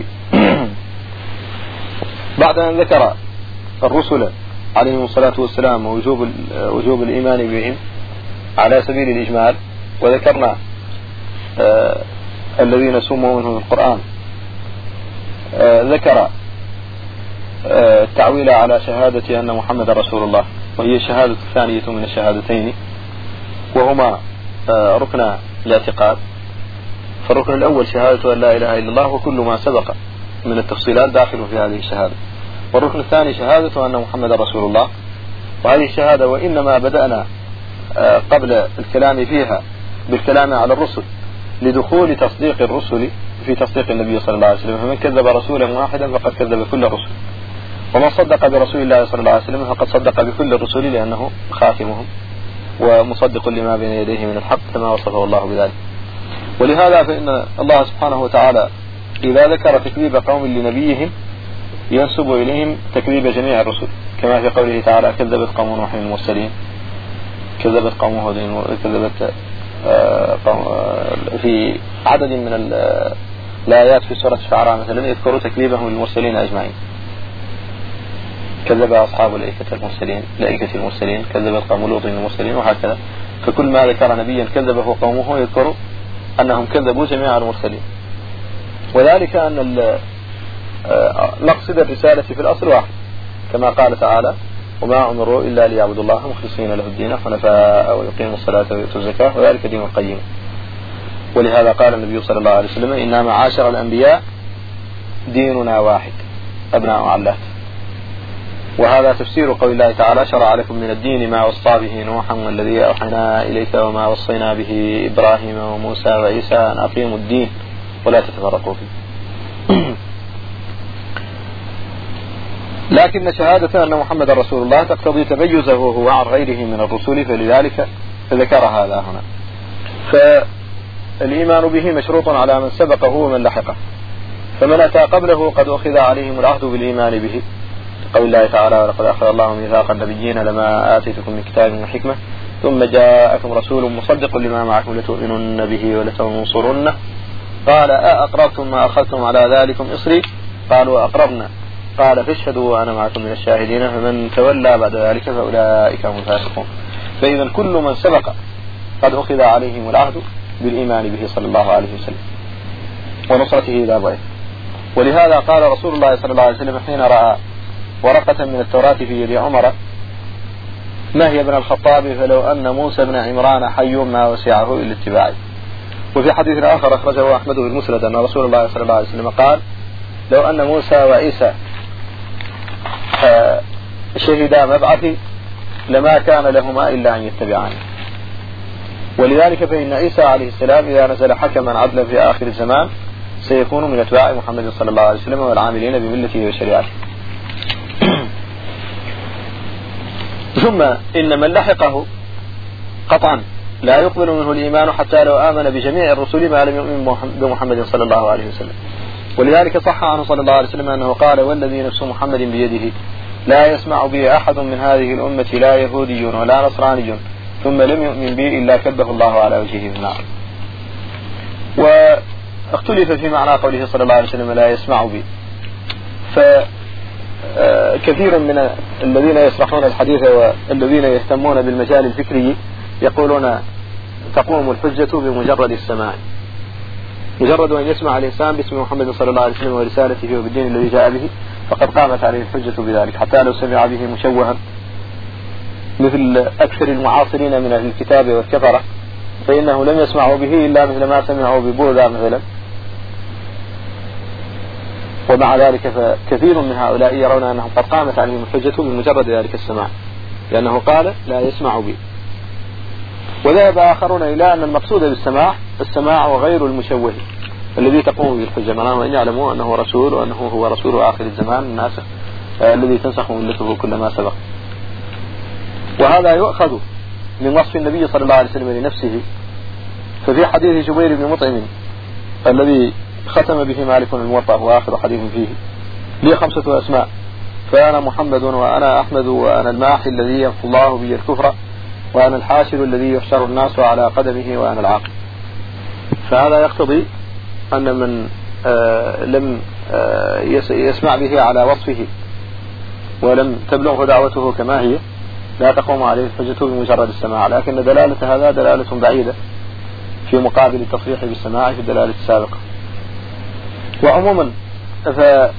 بعد أن ذكر الرسل عليهم الصلاة والسلام ووجوب وجوب الإيمان بهم على سبيل الإجمال، وذكرنا آه الذين سموا منهم القرآن، آه ذكر التعويل على شهادة أن محمد رسول الله، وهي الشهادة الثانية من الشهادتين، وهما ركن الاعتقاد. فالركن الأول شهادة أن لا إله إلا الله وكل ما سبق من التفصيلات داخل في هذه الشهادة. والركن الثاني شهادة أن محمد رسول الله، وهذه الشهادة وإنما بدأنا قبل الكلام فيها بالكلام على الرسل لدخول تصديق الرسل في تصديق النبي صلى الله عليه وسلم، فمن كذب رسولا واحدا فقد كذب كل الرسل، ومن صدق برسول الله صلى الله عليه وسلم فقد صدق بكل الرسل لأنه خاتمهم ومصدق لما بين يديه من الحق كما وصفه الله بذلك. ولهذا فإن الله سبحانه وتعالى إذا ذكر تكذيب قوم لنبيهم ينسب إليهم تكذيب جميع الرسل، كما في قوله تعالى كذبت قوم نوح المرسلين، كذبت قوم هود، كذبت في عدد من الآيات في سورة الشعراء مثلا يذكروا تكذيبهم للمرسلين أجمعين. كذب أصحاب الأيكة المرسلين الأيكة المرسلين، كذبت قوم لوط المرسلين، وهكذا. فكل ما ذكر نبيا كذبه قومه يذكر أنهم كذبوا جميع المرسلين. وذلك أن مقصد الرسالة في الأصل واحد، كما قال تعالى وما أمروا إلا ليعبدوا الله مخلصين له الدين حنفاء ويقيموا الصلاة ويؤتوا الزكاة وذلك دين القيم. ولهذا قال النبي صلى الله عليه وسلم إنا معاشر الأنبياء ديننا واحد أبناء علات. وهذا تفسير قول الله تعالى شرع لكم من الدين ما وصى به نوحا والذي أوحينا إليك وما وصينا به إبراهيم وموسى وعيسى أن أقيموا الدين ولا تتفرقوا فيه. لكن شهادة أن محمد رسول الله تقتضي تميزه هو عن غيره من الرسل، فلذلك ذكر هذا هنا. فالإيمان به مشروط على من سبقه ومن لحقه، فمن أتى قبله قد أخذ عليهم العهد بالإيمان به، قول الله تعالى ولقد أخذ الله ميثاق النبيين لما آتيتكم من كتاب وحكمة ثم جاءكم رسول مصدق لما معكم لتؤمنن به ولتنصرنه قال أأقررتم ما أخذتم على ذلكم إصري قالوا أقررنا قال فاشهدوا وأنا معكم من الشاهدين فمن تولى بعد ذلك فأولئك هم الفاسقون. فإذا كل من سبق قد أخذ عليهم العهد بالإيمان به صلى الله عليه وسلم ونصرته إلى ضعيف. ولهذا قال رسول الله صلى الله عليه وسلم حين رأى ورقة من التوراة في يد عمر ما هي ابن الخطاب فلو أن موسى بن عمران حي ما وسعه إلا اتباعي. وفي حديث آخر أخرجه أحمد بن مسند أن رسول الله صلى الله عليه وسلم قال لو أن موسى وعيسى شهدا مبعثي لما كان لهما إلا أن يتبعاني. ولذلك فإن عيسى عليه السلام إذا نزل حكما عدلا في آخر الزمان سيكون من أتباع محمد صلى الله عليه وسلم والعاملين بملته وشريعته. ثم إن من لحقه قطعا لا يقبل منه الإيمان حتى لو آمن بجميع الرسل ما لم يؤمن بمحمد صلى الله عليه وسلم. ولذلك صح عنه صلى الله عليه وسلم أنه قال والذي نفس محمد بيده لا يسمع بي أحد من هذه الأمة لا يهودي ولا نصراني ثم لم يؤمن بي إلا كبه الله على وجهه في النار. واختلف في معنى قوله صلى الله عليه وسلم لا يسمع بي، فكثير من الذين يشرحون الحديث والذين يهتمون بالمجال الفكري يقولون تقوم الحجة بمجرد السماع، مجرد أن يسمع الإنسان باسم محمد صلى الله عليه وسلم ورسالته وبالدين الذي جاء به فقد قامت عليه الحجة بذلك، حتى لو سمع به مشوها مثل أكثر المعاصرين من أهل الكتاب والكفرة فإنه لم يسمعوا به إلا مثل ما سمعوا ببوذا مثلا. ومع ذلك فكثير من هؤلاء يرون أنهم قد قامت عليهم الحجة بمجرد ذلك السماع، لأنه قال لا يسمع بي. وذهب آخرون إلى أن المقصود بالسماع السماع وغير المشوه الذي تقوم به الحجة، معناه أن يعلموا أنه رسول وأنه هو رسول آخر الزمان الناسخ الذي تنسخ ملته كل ما سبق. وهذا يؤخذ من وصف النبي صلى الله عليه وسلم لنفسه. ففي حديث جبير بن مطعم الذي ختم به مالك الموطأ وآخر حديث فيه لي خمسة أسماء فأنا محمد وأنا أحمد وأنا الماحي الذي يمحو الله بي الكفر وأنا الحاشر الذي يحشر الناس على قدمه وأنا العاقل. فهذا يقتضي أن من آه لم آه يسمع به على وصفه ولم تبلغه دعوته كما هي لا تقوم عليه الحجة بمجرد السماع، لكن دلالة هذا دلالة بعيدة في مقابل التصريح بالسماع في الدلالة السابقة. وعموما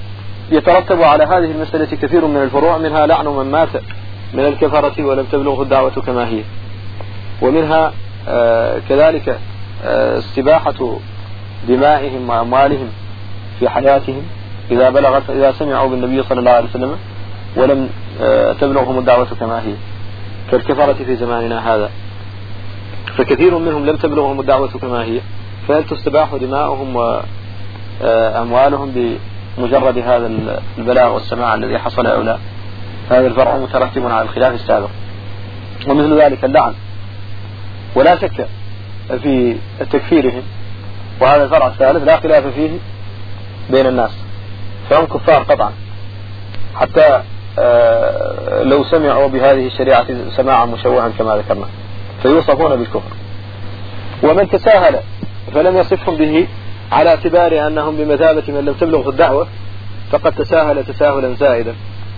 يترتب على هذه المسألة كثير من الفروع، منها لعن من مات من الكفرة ولم تبلغه الدعوة كما هي، ومنها آه كذلك آه استباحة دمائهم وأموالهم في حياتهم إذا بلغت إذا سمعوا بالنبي صلى الله عليه وسلم ولم آه تبلغهم الدعوة كما هي، كالكفرة في زماننا هذا، فكثير منهم لم تبلغهم الدعوة كما هي، فهل تستباح دماؤهم وأموالهم بمجرد هذا البلاء والسماع الذي حصل أو لا؟ هذا الفرع مترتب على الخلاف السابق. ومثل ذلك اللعن، ولا شك في تكفيرهم، وهذا الفرع الثالث لا خلاف فيه بين الناس، فهم كفار قطعا حتى لو سمعوا بهذه الشريعة سماعا مشوها كما ذكرنا، فيوصفون بالكفر. ومن تساهل فلم يصفهم به على اعتبار أنهم بمثابة من لم تبلغ الدعوة فقد تساهل تساهلا زائدا،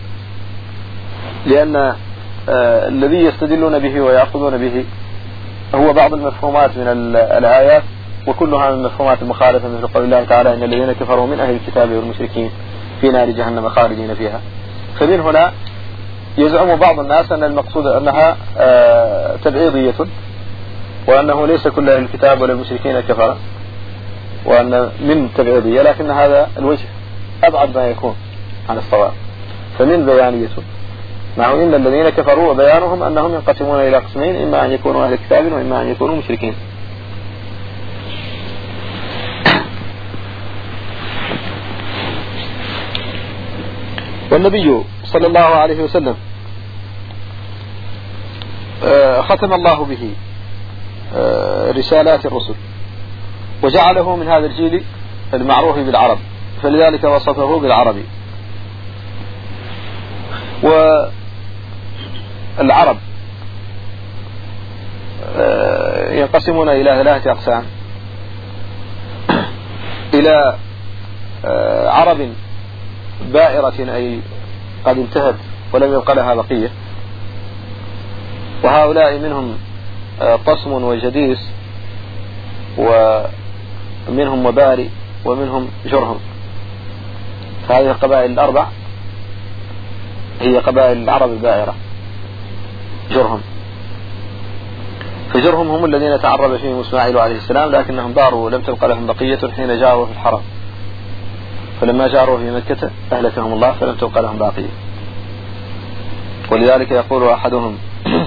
لأن آه الذي يستدلون به ويأخذون به هو بعض المفهومات من الآيات، وكلها من مفهومات المخالفة، مثل قول الله تعالى إن الذين كفروا من أهل الكتاب والمشركين في نار جهنم خالدين فيها. فمن هنا يزعم بعض الناس أن المقصود أنها آه تبعيضية، وأنه ليس كل أهل الكتاب ولا المشركين كفرا، وأن من تبعيضية، لكن هذا الوجه أبعد ما يكون عن الصواب. فمن بيانية، مع إن الذين كفروا وبيانهم أنهم ينقسمون إلى قسمين، إما أن يكونوا أهل الكتاب وإما أن يكونوا مشركين. والنبي صلى الله عليه وسلم ختم الله به رسالات الرسل وجعله من هذا الجيل المعروف بالعرب، فلذلك وصفه بالعربي. والعرب ينقسمون إلى ثلاثة أقسام: إلى عرب بائرة أي قد انتهت ولم يبق لها بقية، وهؤلاء منهم طصم وجديس ومنهم وباري ومنهم جرهم. فهذه القبائل الأربع هي قبائل العرب البائرة. جرهم، فجرهم هم الذين تعرب فيهم إسماعيل عليه السلام، لكنهم داروا ولم تبق لهم بقية حين جاروا في الحرم، فلما جاروا في مكة أهلكهم الله فلم تبق لهم باقية. ولذلك يقول أحدهم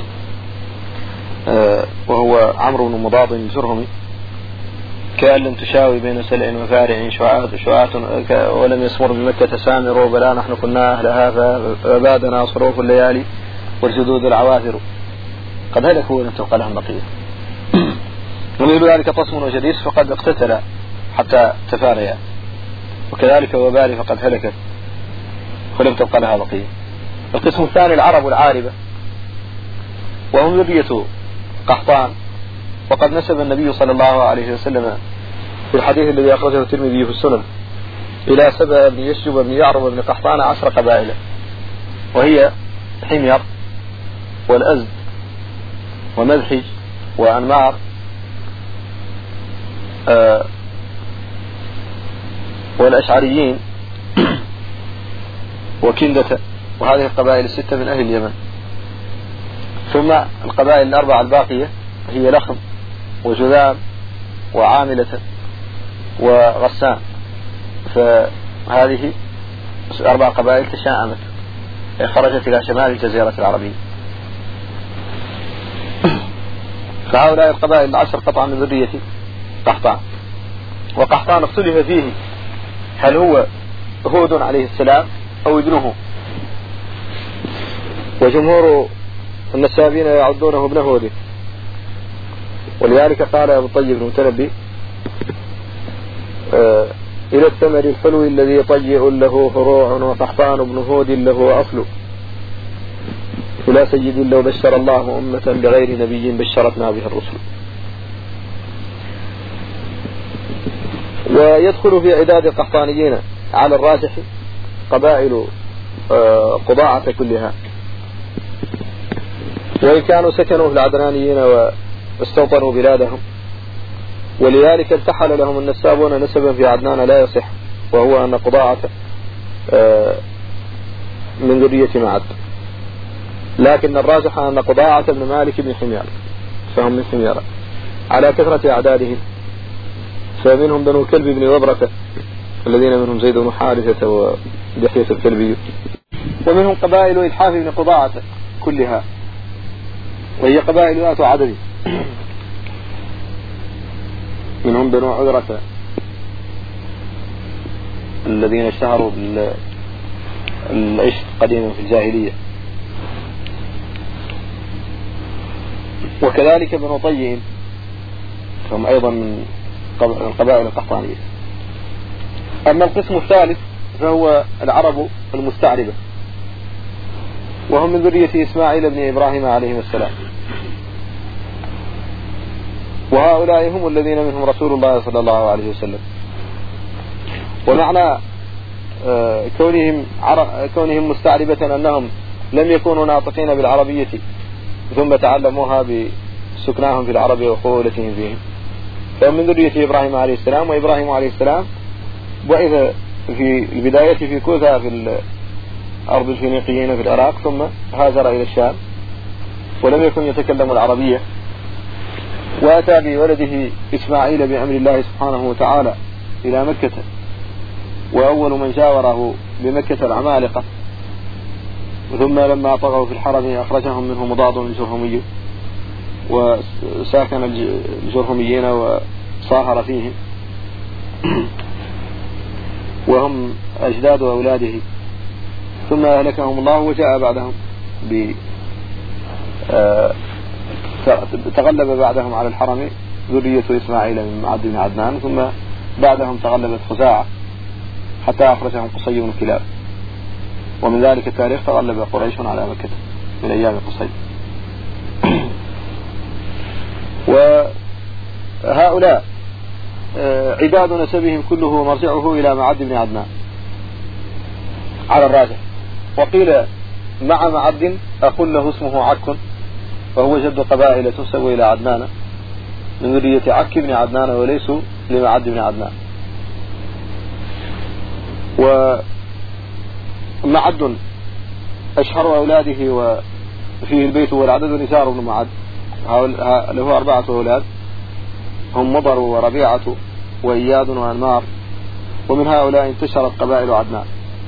وهو عمرو بن مضاد الجرهمي: كأن لم تشاوي بين سلع وفارع شعاة شعاة ولم يسمر بمكة سامر، بلا نحن كنا أهلها فبادنا صروف الليالي والجدود العواثر، قد هلكوا ولم تبق لهم بقية. ومثل ذلك طصم وجديس فقد اقتتل حتى تفاريا، وكذلك وباري فقد هلكت ولم تبق لها بقية. القسم الثاني العرب العاربة، وهم ذرية قحطان، وقد نسب النبي صلى الله عليه وسلم في الحديث الذي أخرجه الترمذي في السنن إلى سبأ بن يشجب بن يعرب بن قحطان عشر قبائل، وهي حمير والأزد ومذحج وأنمار آه والأشعريين وكندة، وهذه القبائل الستة من أهل اليمن. ثم القبائل الأربعة الباقية هي لخم وجذام وعاملة وغسان، فهذه أربع قبائل تشاءمت خرجت إلى شمال الجزيرة العربية. فهؤلاء القبائل العشر قطعا من ذرية قحطان. وقحطان اختلف فيه هل هو هود عليه السلام أو ابنه، وجمهور النسابين يعدونه ابن هود، ولذلك قال أبو الطيب المتنبي: آه إلى الثمر الحلو الذي طيء له فروع، وقحطان ابن هود له أصل، ولا سيد لو بشر الله أمة بغير نبي بشرتنا به الرسل. ويدخل في عداد القحطانيين على الراجح قبائل آه قضاعة كلها، وإن كانوا سكنوا في العدنانيين واستوطنوا بلادهم، ولذلك التحل لهم النسابون نسبا في عدنان لا يصح، وهو أن قضاعة من ذرية معد، لكن الراجح أن قضاعة بن مالك بن حمير فهم من حميرة على كثرة أعدادهم، فمنهم بنو كلب بن وبرة الذين منهم زيد بن حارثة ودحية الكلبي، ومنهم قبائل إلحاف بن قضاعة كلها، وهي قبائل ذات عدد، منهم بنو عذرة الذين اشتهروا بالعشق قديما في الجاهلية، وكذلك بنو طيين هم أيضا من القبائل القحطانية. أما القسم الثالث فهو العرب المستعربة، وهم من ذرية إسماعيل بن إبراهيم عليه السلام، وهؤلاء هم الذين منهم رسول الله صلى الله عليه وسلم. ومعنى كونهم كونهم مستعربة أنهم لم يكونوا ناطقين بالعربية ثم تعلموها بسكناهم في العرب وقولتهم فيهم، فهم من ذرية إبراهيم عليه السلام. وإبراهيم عليه السلام بعث في البداية في كوثا في أرض الفينيقيين في العراق، ثم هاجر إلى الشام ولم يكن يتكلم العربية، وأتى بولده إسماعيل بأمر الله سبحانه وتعالى إلى مكة، وأول من جاوره بمكة العمالقة، ثم لما طغوا في الحرم أخرجهم منه مضاد الجرهمي وساكن الجرهميين وصاهر فيهم، وهم أجداد أولاده، ثم أهلكهم الله وجاء بعدهم ب تغلب بعدهم على الحرم ذرية إسماعيل من معد بن عدنان، ثم بعدهم تغلبت خزاعة حتى أخرجهم قصي بن كلاب، ومن ذلك التاريخ تغلب قريش على مكة من أيام قصي. وهؤلاء عداد نسبهم كله مرجعه إلى معد بن عدنان على الراجح، وقيل مع معد أخ له اسمه عك، فهو جد قبائل تنسب إلى عدنان من ذرية عك بن عدنان وليسوا لمعد بن عدنان. ومعد أشهر أولاده وفيه البيت والعدد نزار بن معد، له أربعة أولاد هم مضر وربيعة وإياد وأنمار، ومن هؤلاء انتشرت قبائل عدنان.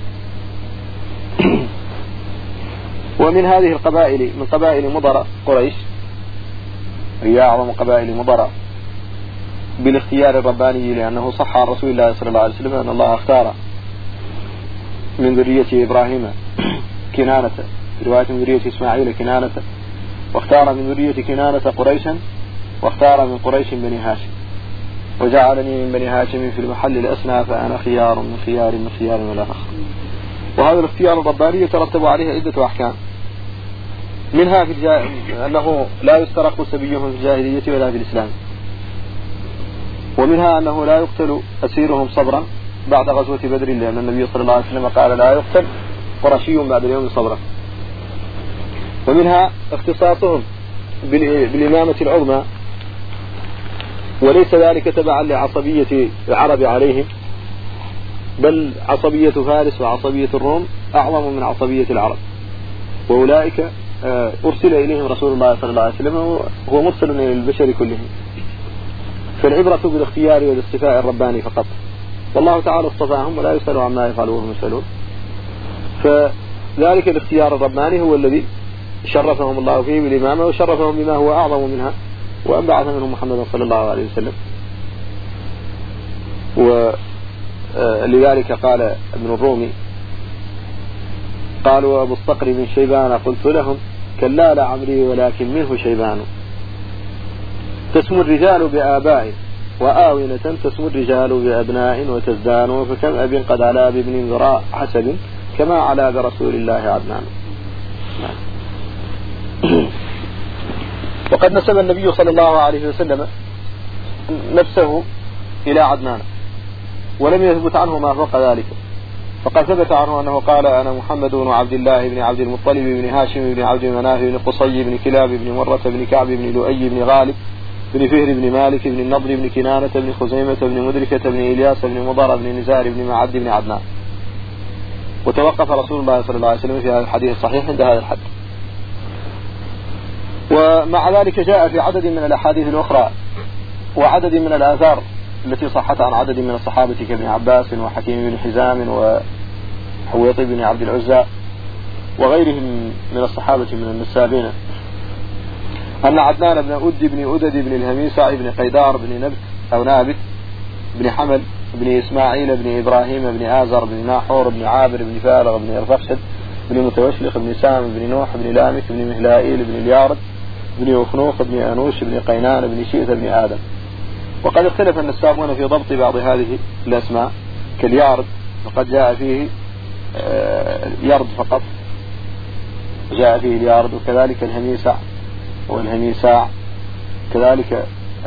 ومن هذه القبائل من قبائل مضر قريش، هي أعظم قبائل مضر بالاختيار الرباني، لأنه صح عن رسول الله صلى الله عليه وسلم أن الله اختار من ذرية إبراهيم كنانة، في رواية من ذرية إسماعيل كنانة، واختار من ذرية كنانة قريشا، واختار من قريش بني هاشم، وجعلني من بني هاشم في المحل الأسنى فأنا خيار من خيار من خيار ولا فخر. وهذا الاختيار الرباني يترتب عليه عدة أحكام، منها في الجا... أنه لا يسترق سبيهم في الجاهلية ولا في الإسلام، ومنها أنه لا يقتل أسيرهم صبرا بعد غزوة بدر، لأن النبي صلى الله عليه وسلم قال لا يقتل قرشي بعد اليوم صبرا. ومنها اختصاصهم بالإمامة العظمى، وليس ذلك تبعا لعصبية العرب عليهم، بل عصبية فارس وعصبية الروم أعظم من عصبية العرب، وأولئك أرسل إليهم رسول الله صلى الله عليه وسلم هو مرسل إلى البشر كلهم. فالعبرة بالاختيار والاصطفاء الرباني فقط، والله تعالى اصطفاهم ولا يسأل عما يفعلون وهم يسألون. فذلك الاختيار الرباني هو الذي شرفهم الله فيه بالإمامة، وشرفهم بما هو أعظم منها، وأن بعث منهم محمد صلى الله عليه وسلم. ولذلك قال ابن الرومي قالوا أبو الصقر من شيبان قلت لهم كلا لعمري ولكن منه شيبان، تسمو الرجال بآباء وآونة تسمو الرجال بأبناء وتزدان، فكم أب قد علا بابن ذراع حسب كما علا برسول الله عدنان. وقد نسب النبي صلى الله عليه وسلم نفسه إلى عدنان، ولم يثبت عنه ما فوق ذلك، فقد ثبت عنه أنه قال أنا محمد بن عبد الله بن عبد المطلب بن هاشم بن عبد مناف بن قصي بن كلاب بن مرة بن كعب بن لؤي بن غالب بن فهر بن مالك بن النضر بن كنانة بن خزيمة بن مدركة بن إلياس بن مضر بن نزار بن معد بن عدنان. وتوقف رسول الله صلى الله عليه وسلم في هذا الحديث الصحيح عند هذا الحد. ومع ذلك جاء في عدد من الأحاديث الأخرى وعدد من الآثار التي صحت عن عدد من الصحابة كابن عباس وحكيم بن حزام وحويط بن عبد العزى وغيرهم من الصحابة من النسابين أن عدنان بن أد بن أدد بن الهميسع بن قيدار بن نبت أو نابت بن حمل بن إسماعيل بن إبراهيم بن آزر بن ناحور بن عابر بن فارغ بن إرفخشد بن متوشلخ بن سام بن نوح بن لامك بن مهلائيل بن اليارد بن وخنوخ بن أنوش بن قينان بن شيث بن آدم. وقد اختلف النسابون في ضبط بعض هذه الأسماء كاليارد وقد جاء فيه يرد فقط جاء فيه اليارد، وكذلك الهميسع والهميساع، كذلك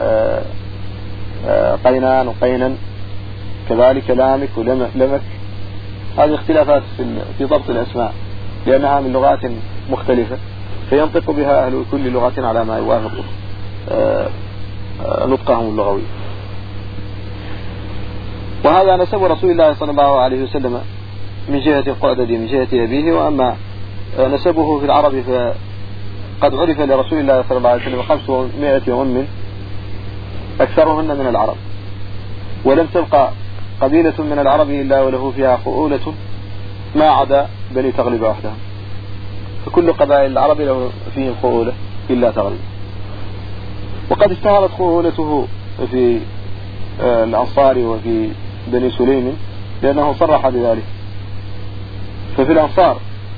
قينان وقينن، كذلك لامك ولمك. هذه اختلافات في ضبط الأسماء لأنها من لغات مختلفة فينطق بها أهل كل لغة على ما يوافق نطقهم اللغوي. وهذا نسب رسول الله صلى الله عليه وسلم من جهة القعدد من جهة أبيه. وأما نسبه في العرب فقد عرف لرسول الله صلى الله عليه وسلم خمسمائة أم أكثرهن من العرب، ولم تبقى قبيلة من العرب إلا وله فيها خؤولة ما عدا بني تغلب وحدها، فكل قبائل العرب له فيهم خؤولة إلا تغلب. وقد اشتهرت خؤولته في الأنصار وفي بني سليم لأنه صرح بذلك. ففي الأنصار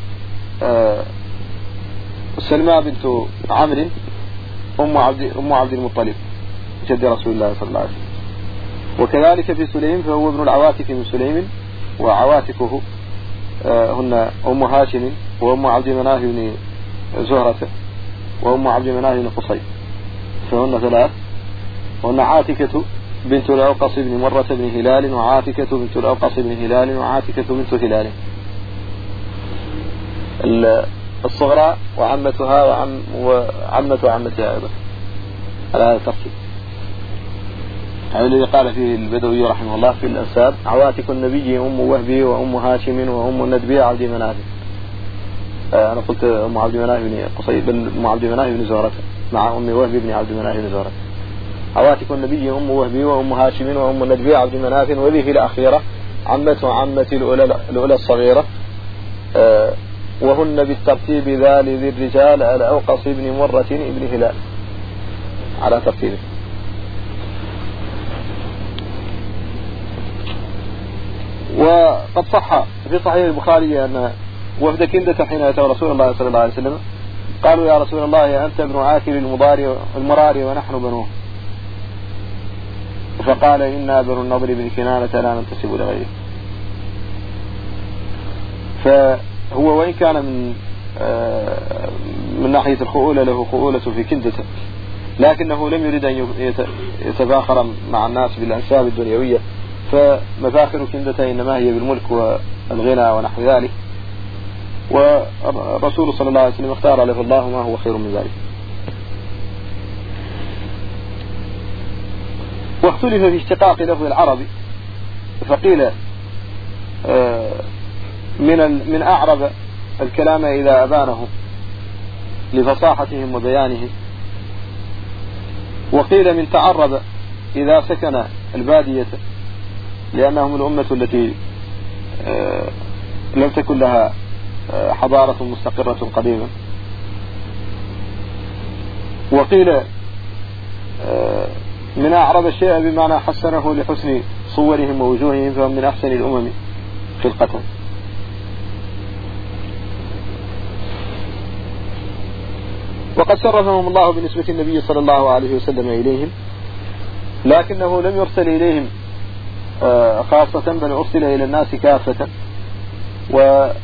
سلمى بنت عمرو أم عبد, أم عبد المطلب جد رسول الله صلى الله عليه وسلم. وكذلك في سليم فهو ابن العواتك من سليم، وعواتكه هن أم هاشم وأم عبد مناف بن زهرة وأم عبد مناف بن قصي، فهن ثلاث. وأن عاتكة بنت الأوقص بن مرة بن هلال، وعاتكة بنت الأوقص بن هلال، وعاتكة بنت هلال الصغرى، وعمتها وعم وعمة عمتها أيضا على هذا الترتيب. هذا الذي قال فيه البدوي رحمه الله في الأنساب: عواتك النبي أم وهبي وأم هاشم وأم الندبي عبد مناف. أنا قلت أم عبد مناف بن قصي، بل أم عبد مناف بن زهرة مع أم وهبي بن عبد مناف بن زهرة. عواتك النبي أم وهبي وأم هاشم وأم الندبي عبد مناف، وذي الأخيرة عمة عمة الأولى الصغيرة، وهن بالترتيب ذا لذي الرجال الأوقص بن مرة بن هلال على ترتيبه. وقد صح في صحيح البخاري أن وفد كندة حين أتوا رسول الله صلى الله عليه وسلم قالوا: يا رسول الله أنت ابن آكل المراري ونحن بنوه. فقال: إنا بنو النضر بن كنانة لا ننتسب لغيره. فهو وإن كان من من ناحية الخؤولة له خؤولة في كندة، لكنه لم يريد أن يتفاخر مع الناس بالأنساب الدنيوية، فمفاخر كندة إنما هي بالملك والغنى ونحو ذلك، والرسول صلى الله عليه وسلم اختار له الله ما هو خير من ذلك. واختلف في اشتقاق لفظ العربي، فقيل من من أعرب الكلام إذا أبانه لفصاحتهم وبيانه، وقيل من تعرب إذا سكن البادية لأنهم الأمة التي لم تكن لها حضارة مستقرة قديما. وقيل من أعرب الشيء بمعنى حسنه لحسن صورهم ووجوههم، فهم من أحسن الأمم خلقة. وقد شرفهم الله بنسبة النبي صلى الله عليه وسلم إليهم، لكنه لم يرسل إليهم خاصة بل أرسل إلى الناس كافة. ومن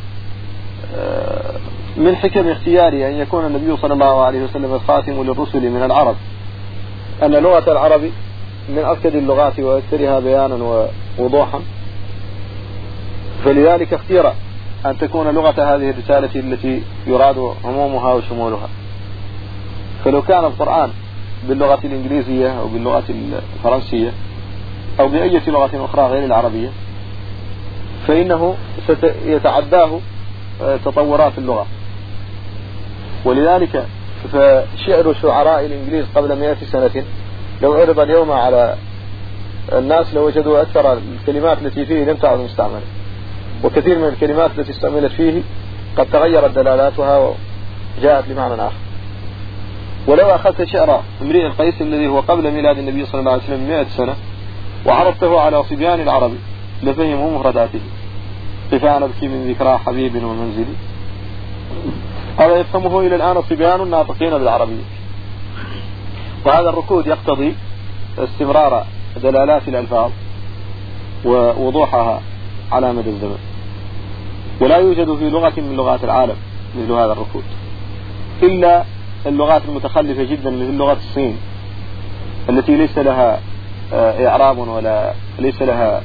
حكم اختياري أن يكون النبي صلى الله عليه وسلم الخاتم للرسل من العرب أن لغة العرب من أكد اللغات وأكثرها بيانا ووضوحا، فلذلك اختير أن تكون لغة هذه الرسالة التي يراد عمومها وشمولها. فلو كان القرآن باللغة الإنجليزية أو باللغة الفرنسية أو بأي لغة أخرى غير العربية فإنه سيتعداه تطورات اللغة. ولذلك فشعر شعراء الإنجليز قبل مئة سنة لو عرض اليوم على الناس لوجدوا أكثر الكلمات التي فيه لم تعد مستعملة، وكثير من الكلمات التي استعملت فيه قد تغيرت دلالاتها وجاءت بمعنى آخر. ولو أخذت شعر امرئ القيس الذي هو قبل ميلاد النبي صلى الله عليه وسلم مئة سنة وعرضته على صبيان العرب لفهموا مفرداته، قفا نبكي من ذكرى حبيب ومنزلي، هذا يفهمه إلى الآن صبيان الناطقين بالعربية. وهذا الركود يقتضي استمرار دلالات الألفاظ ووضوحها على مدى الزمن، ولا يوجد في لغة من لغات العالم مثل هذا الركود إلا اللغات المتخلفة جدا مثل لغة الصين التي ليس لها إعراب ولا ليس لها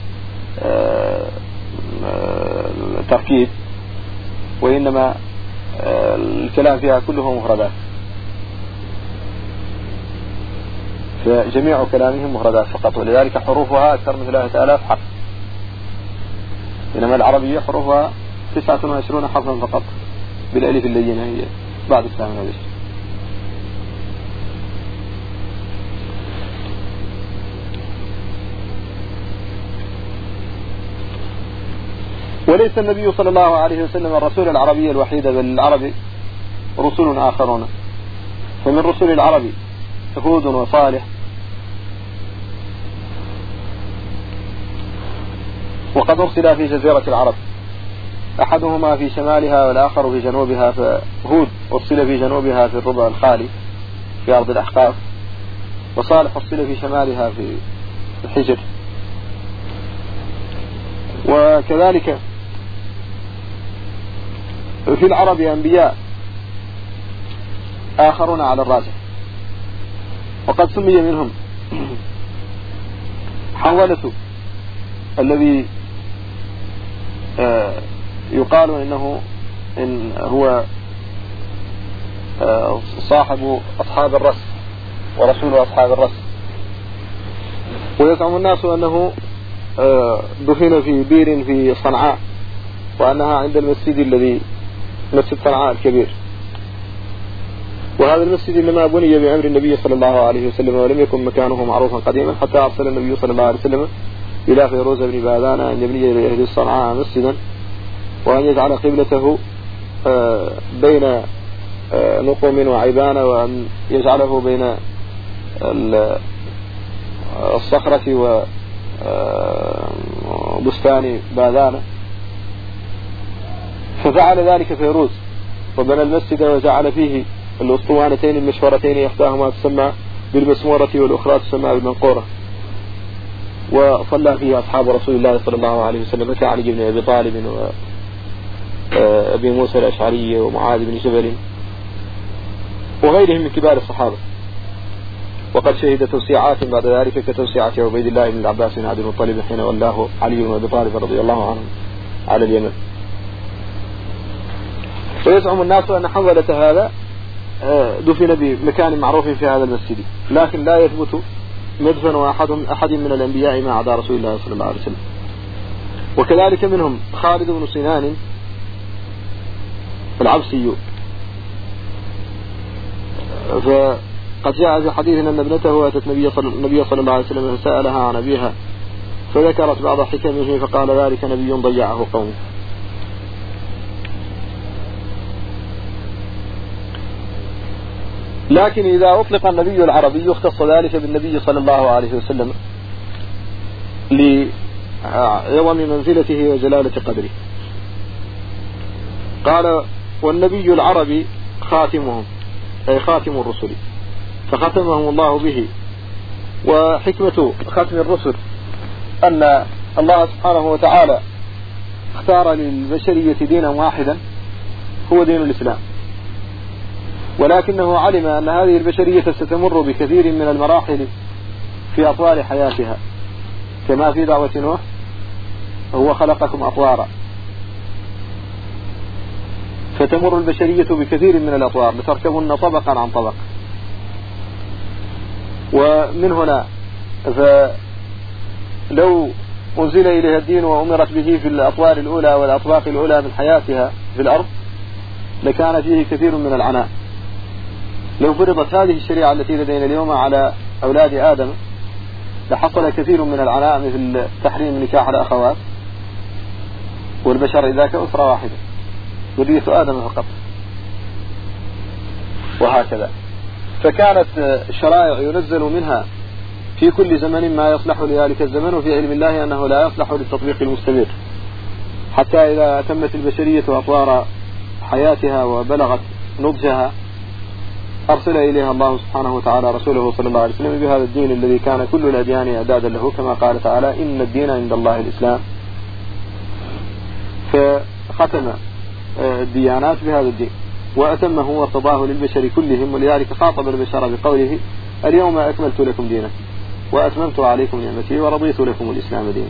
تركيب، وإنما الكلام فيها كله مفردات، فجميع كلامهم مفردات فقط، ولذلك حروفها أكثر من ثلاثة آلاف حرف، إنما العربية حروفها تسعة وعشرون حرفا فقط بالألف اللينة هي بعد الثامنة والعشرين. وليس النبي صلى الله عليه وسلم الرسول العربي الوحيد، بل العرب رسل آخرون، فمن رسل العرب هود وصالح، وقد أرسل في جزيرة العرب، أحدهما في شمالها والآخر في جنوبها، فهود أرسل في جنوبها في الربع الخالي في أرض الأحقاف، وصالح أرسل في شمالها في الحجر. وكذلك في العرب أنبياء آخرون على الراجح، وقد سمي منهم حنظلة الذي يقال إنه إن هو صاحب أصحاب الرس ورسول أصحاب الرس، ويزعم الناس أنه دفن في بير في صنعاء، وأنها عند المسجد الذي مسجد صنعاء الكبير. وهذا المسجد إنما بني بأمر النبي صلى الله عليه وسلم، ولم يكن مكانه معروفا قديما، حتى أرسل النبي صلى الله عليه وسلم إلى فيروز بن باذان أن يبني لأهل الصنعاء مسجدا، وأن يجعل قبلته بين نقوم وعيبان، وأن يجعله بين الصخرة وبستان باذان. ففعل ذلك فيروز وبنى المسجد وجعل فيه الأسطوانتين المشهورتين، إحداهما تسمى بالمسمورة والأخرى تسمى بالمنقورة، وصلى فيه أصحاب رسول الله صلى الله عليه وسلم كعلي بن أبي طالب وأبي موسى الأشعري ومعاذ بن جبل وغيرهم من كبار الصحابة. وقد شهد توسيعات بعد ذلك كتوسيعة عبيد الله بن العباس بن عبد المطلب حين ولاه علي بن أبي طالب رضي الله عنه على اليمن. ويزعم الناس أن حنظلة هذا دفن بمكان معروف في هذا المسجد، لكن لا يثبت مدفن أحد أحد من الأنبياء ما عدا رسول الله صلى الله عليه وسلم. وكذلك منهم خالد بن سنان العبسي، فقد جاء في حديث أن ابنته أتت النبي صلى الله عليه وسلم فسألها عن أبيها فذكرت بعض حكمه، فقال ذلك نبي ضيعه قومه. لكن إذا أطلق النبي العربي يختص ذلك بالنبي صلى الله عليه وسلم لعظم منزلته وجلالة قدره. قال والنبي العربي خاتمهم، أي خاتم الرسل، فختمهم الله به. وحكمة ختم الرسل أن الله سبحانه وتعالى اختار للبشرية دينا واحدا هو دين الإسلام، ولكنه علم أن هذه البشرية ستمر بكثير من المراحل في أطوار حياتها، كما في دعوة نوح هو خلقكم أطوارا، فتمر البشرية بكثير من الأطوار لتركبن طبقا عن طبق. ومن هنا فلو أنزل إليها الدين وأمرت به في الأطوار الأولى والأطباق الأولى من حياتها في الأرض لكان فيه كثير من العناء. لو فرضت هذه الشريعة التي لدينا اليوم على أولاد آدم لحصل كثير من العناء، مثل تحريم نكاح الأخوات، والبشر إذا كأسرة واحدة ذرية آدم فقط، وهكذا. فكانت شرائع ينزل منها في كل زمن ما يصلح لذلك الزمن، وفي علم الله أنه لا يصلح للتطبيق المستمر، حتى إذا تمت البشرية أطوار حياتها وبلغت نضجها أرسل إليها الله سبحانه وتعالى رسوله صلى الله عليه وسلم بهذا الدين الذي كان كل الأديان إعدادا له، كما قال تعالى إن الدين عند الله الإسلام. فختم الديانات بهذا الدين وأتمه وارتضاه للبشر كلهم، ولذلك خاطب البشر بقوله اليوم أكملت لكم دينكم وأتممت عليكم نعمتي ورضيت لكم الإسلام دينا.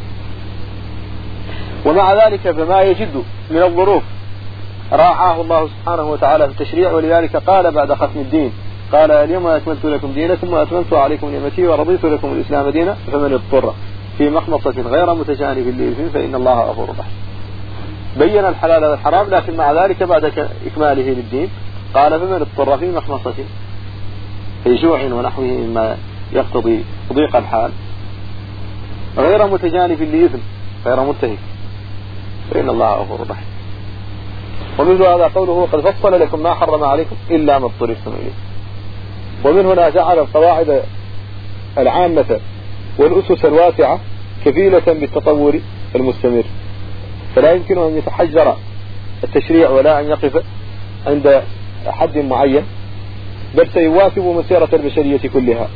ومع ذلك فما يجد من الظروف راعاه الله سبحانه وتعالى في التشريع، ولذلك قال بعد ختم الدين قال اليوم أكملت لكم دينكم وأتممت عليكم نعمتي ورضيت لكم الإسلام دينا، فمن اضطر في مخمصة غير متجانف لإثم فإن الله غفور رحيم. بين الحلال والحرام، لكن مع ذلك بعد إكماله للدين قال فمن اضطر في مخمصة في جوع ونحوه مما يقتضي ضيق الحال غير متجانف لإثم غير منتهك فإن الله غفور رحيم. ومثل هذا قوله قد فصل لكم ما حرم عليكم إلا ما اضطررتم إليه. ومن هنا جعل القواعد العامة والأسس الواسعة كفيلة بالتطور المستمر، فلا يمكن أن يتحجر التشريع ولا أن يقف عند حد معين، بل سيواكب مسيرة البشرية كلها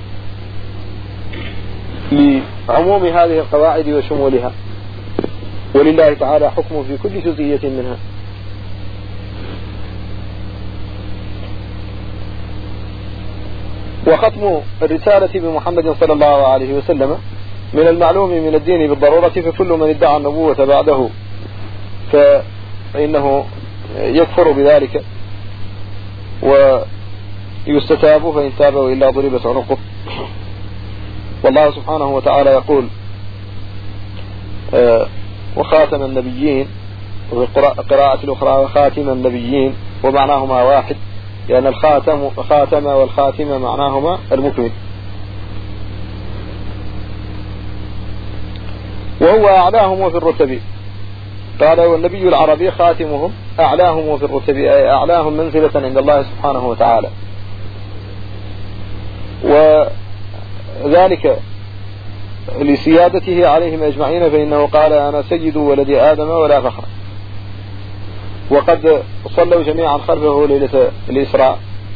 لعموم هذه القواعد وشمولها، ولله تعالى حكم في كل جزئية منها. وختم الرسالة بمحمد صلى الله عليه وسلم من المعلوم من الدين بالضرورة، فكل من ادعى النبوة بعده فإنه يكفر بذلك ويستتاب، فإن تاب وإلا ضربت عنقه. والله سبحانه وتعالى يقول وخاتم النبيين، وفي القراءة الأخرى وخاتم النبيين، ومعناهما واحد، لأن الخاتم خاتم والخاتم معناهما المكمل. وهو أعلاهم في الرتب، قال والنبي العربي خاتمهم أعلاهم في الرتب، أي أعلاهم منزلة عند الله سبحانه وتعالى، وذلك لسيادته عليهم أجمعين، فإنه قال أنا سيد ولد آدم ولا فخر. وقد صلوا جميعا خلفه ليلة الإسراء،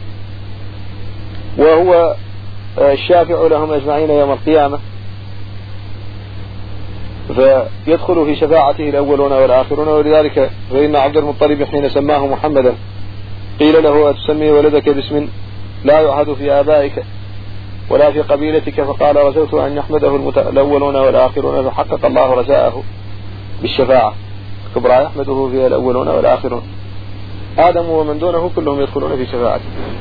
وهو الشافع لهم أجمعين يوم القيامة، فيدخل في شفاعته الأولون والآخرون. ولذلك فإن عبد المطلب حين سماه محمدا قيل له أتسمي ولدك باسم لا يعهد في آبائك ولا في قبيلتك، فقال رجوت أن يحمده الأولون والآخرون، فحقق الله رجاءه بالشفاعة كبرى يحمده فيها الأولون والآخرون. آدم ومن دونه كلهم يدخلون في شفاعته.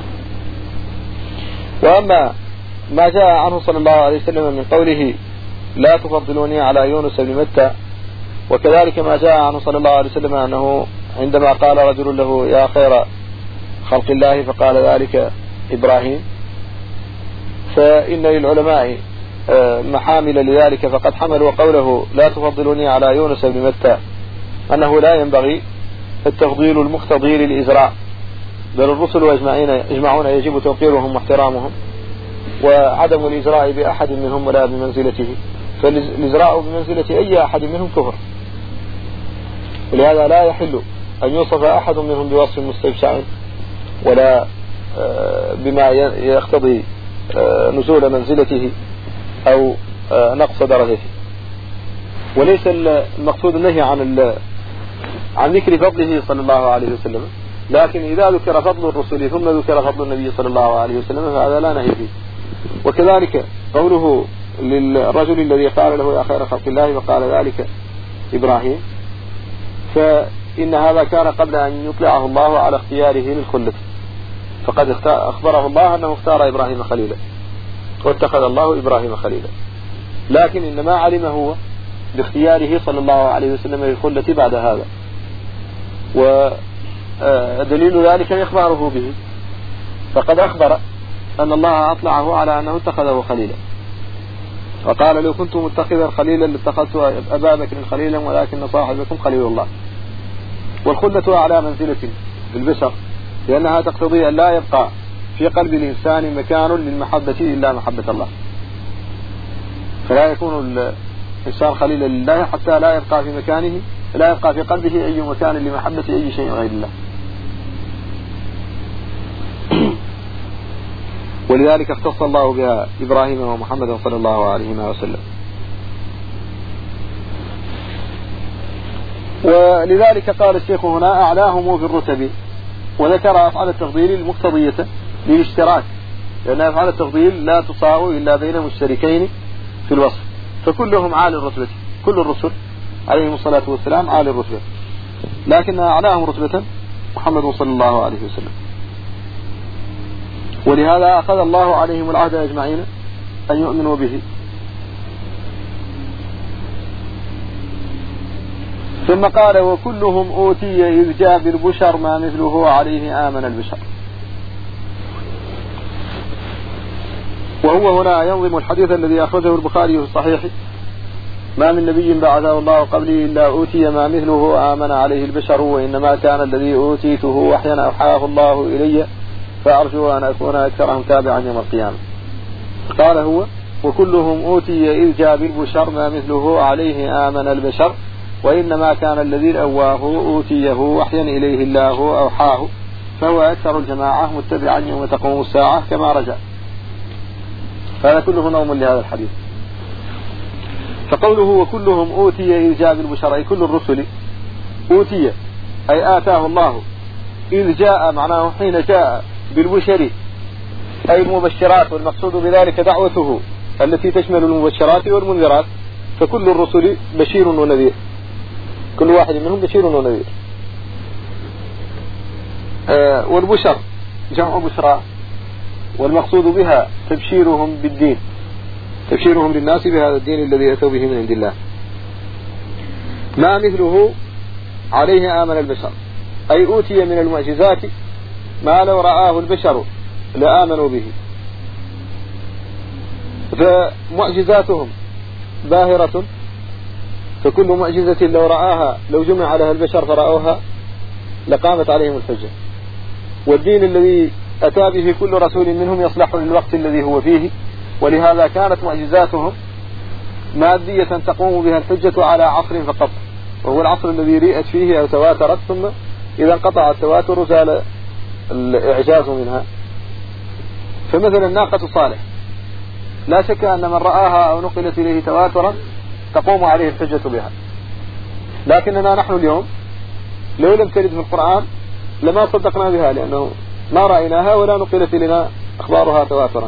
وأما ما جاء عنه صلى الله عليه وسلم من قوله لا تفضلوني على يونس بن متى، وكذلك ما جاء عنه صلى الله عليه وسلم أنه عندما قال رجل له يا خير خلق الله فقال ذلك إبراهيم، فإن للعلماء محامل لذلك، فقد حملوا قوله لا تفضلوني على يونس بن متى أنه لا ينبغي التفضيل المقتضي للإزراء، بل الرسل أجمعين يجمعون يجب توقيرهم واحترامهم، وعدم الإزراء بأحد منهم ولا بمنزلته، فالإزراء بمنزلة أي أحد منهم كفر، ولهذا لا يحل أن يوصف أحد منهم بوصف مستبشع ولا بما يقتضي نزول منزلته أو نقص درجته. وليس المقصود النهي عن عن ذكر فضله صلى الله عليه وسلم، لكن إذا ذكر فضل الرسل ثم ذكر فضل النبي صلى الله عليه وسلم فهذا لا نهي فيه. وكذلك قوله للرجل الذي قال له يا خير خلق الله وقال ذلك إبراهيم، فإن هذا كان قبل أن يطلعه الله على اختياره للخلة، فقد أخبره الله أنه اختار إبراهيم خليلا واتخذ الله إبراهيم خليلا، لكن إنما علم هو باختياره صلى الله عليه وسلم للخلة بعد هذا. ودليل ذلك إخباره به، فقد أخبر أن الله أطلعه على أنه اتخذه خليلا، وقال لو كنت متخذا خليلا لاتخذت أبا بكر خليلا ولكن صاحبكم خليل الله. والخلة على منزلة بالبشر، لأنها تقتضي أن لا يبقى في قلب الإنسان مكان للمحبة إلا محبة الله، فلا يكون الإنسان خليلا لله حتى لا يبقى في مكانه لا يبقى في قلبه أي مكان لمحبة أي شيء غير الله. ولذلك اختص الله بها إبراهيم ومحمد صلى الله عليه وسلم. ولذلك قال الشيخ هنا أعلاهم في الرتب، وذكر أفعال التفضيل المقتضية للاشتراك، لأن أفعال التفضيل لا تصاوي إلا بين مشتركين في الوصف، فكلهم عالي الرتبة، كل الرسل عليهم الصلاة والسلام عالي الرتبة، لكن أعلاهم رتبة محمد صلى الله عليه وسلم. ولهذا أخذ الله عليهم العهد أجمعين أن يؤمنوا به. ثم قال وكلهم أوتي إذ جاء بالبشر ما مثله عليه آمن البشر. وهو هنا ينظم الحديث الذي أخرجه البخاري في الصحيح: ما من نبي بعثه الله قبلي إلا أوتي ما مثله آمن عليه البشر، وإنما كان الذي أوتيته وحيا أوحاه الله إلي، فأرجو أن أكون أكثرهم تابعا يوم القيامة. قال هو وكلهم أوتي إذ جاء بالبشر ما مثله عليه آمن البشر، وإنما كان الذي أواه أوتيه وحيا إليه الله أوحاه، فهو أكثر الجماعة متبعا يوم تقوم الساعة كما رجع. هذا كله نوم لهذا الحديث. فقوله وكلهم أوتي إذ جاء بالبشر أي كل الرسل أوتي أي آتاه الله إذ جاء، معناه حين جاء بالبشر أي المبشرات، والمقصود بذلك دعوته التي تشمل المبشرات والمنذرات، فكل الرسل بشير ونذير، كل واحد منهم بشير ونذير. آه والبشر جمع بشرى، والمقصود بها تبشيرهم بالدين، تبشيرهم للناس بهذا الدين الذي أتوا به من عند الله. ما مثله عليه آمن البشر أي أوتي من المعجزات ما لو رآه البشر لآمنوا به، فمعجزاتهم باهرة، فكل معجزة لو رآها لو جمع عليها البشر فرأوها لقامت عليهم الحجة. والدين الذي أتى به كل رسول منهم يصلح للوقت الذي هو فيه، ولهذا كانت معجزاتهم مادية تقوم بها الحجة على عصر فقط، وهو العصر الذي رئت فيه أو تواترت، ثم إذا انقطع التواتر زال الإعجاز منها. فمثلا الناقة صالح لا شك أن من رآها أو نقلت إليه تواترا تقوم عليه الحجة بها، لكننا نحن اليوم لو لم ترد في القرآن لما صدقنا بها، لأنه ما رأيناها ولا نقلت لنا أخبارها تواترا.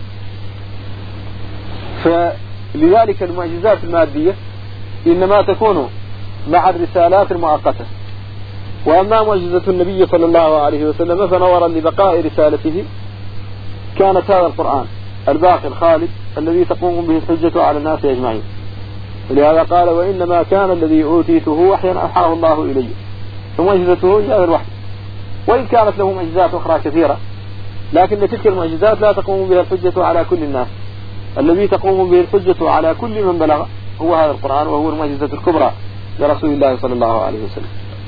فلذلك المعجزات المادية إنما تكون مع الرسالات المؤقتة. وأما معجزة النبي صلى الله عليه وسلم فنورا لبقاء رسالته كانت هذا القرآن الباقي الخالد الذي تقوم به الحجة على الناس أجمعين. ولهذا قال وإنما كان الذي أوتيته وحيا أوحاه الله إلي، فمعجزته هي الوحي، وإن كانت له معجزات أخرى كثيرة، لكن تلك المعجزات لا تقوم بها الحجة على كل الناس. الذي تقوم به الحجة على كل من بلغ هو هذا القرآن، وهو المعجزة الكبرى لرسول الله صلى الله عليه وسلم.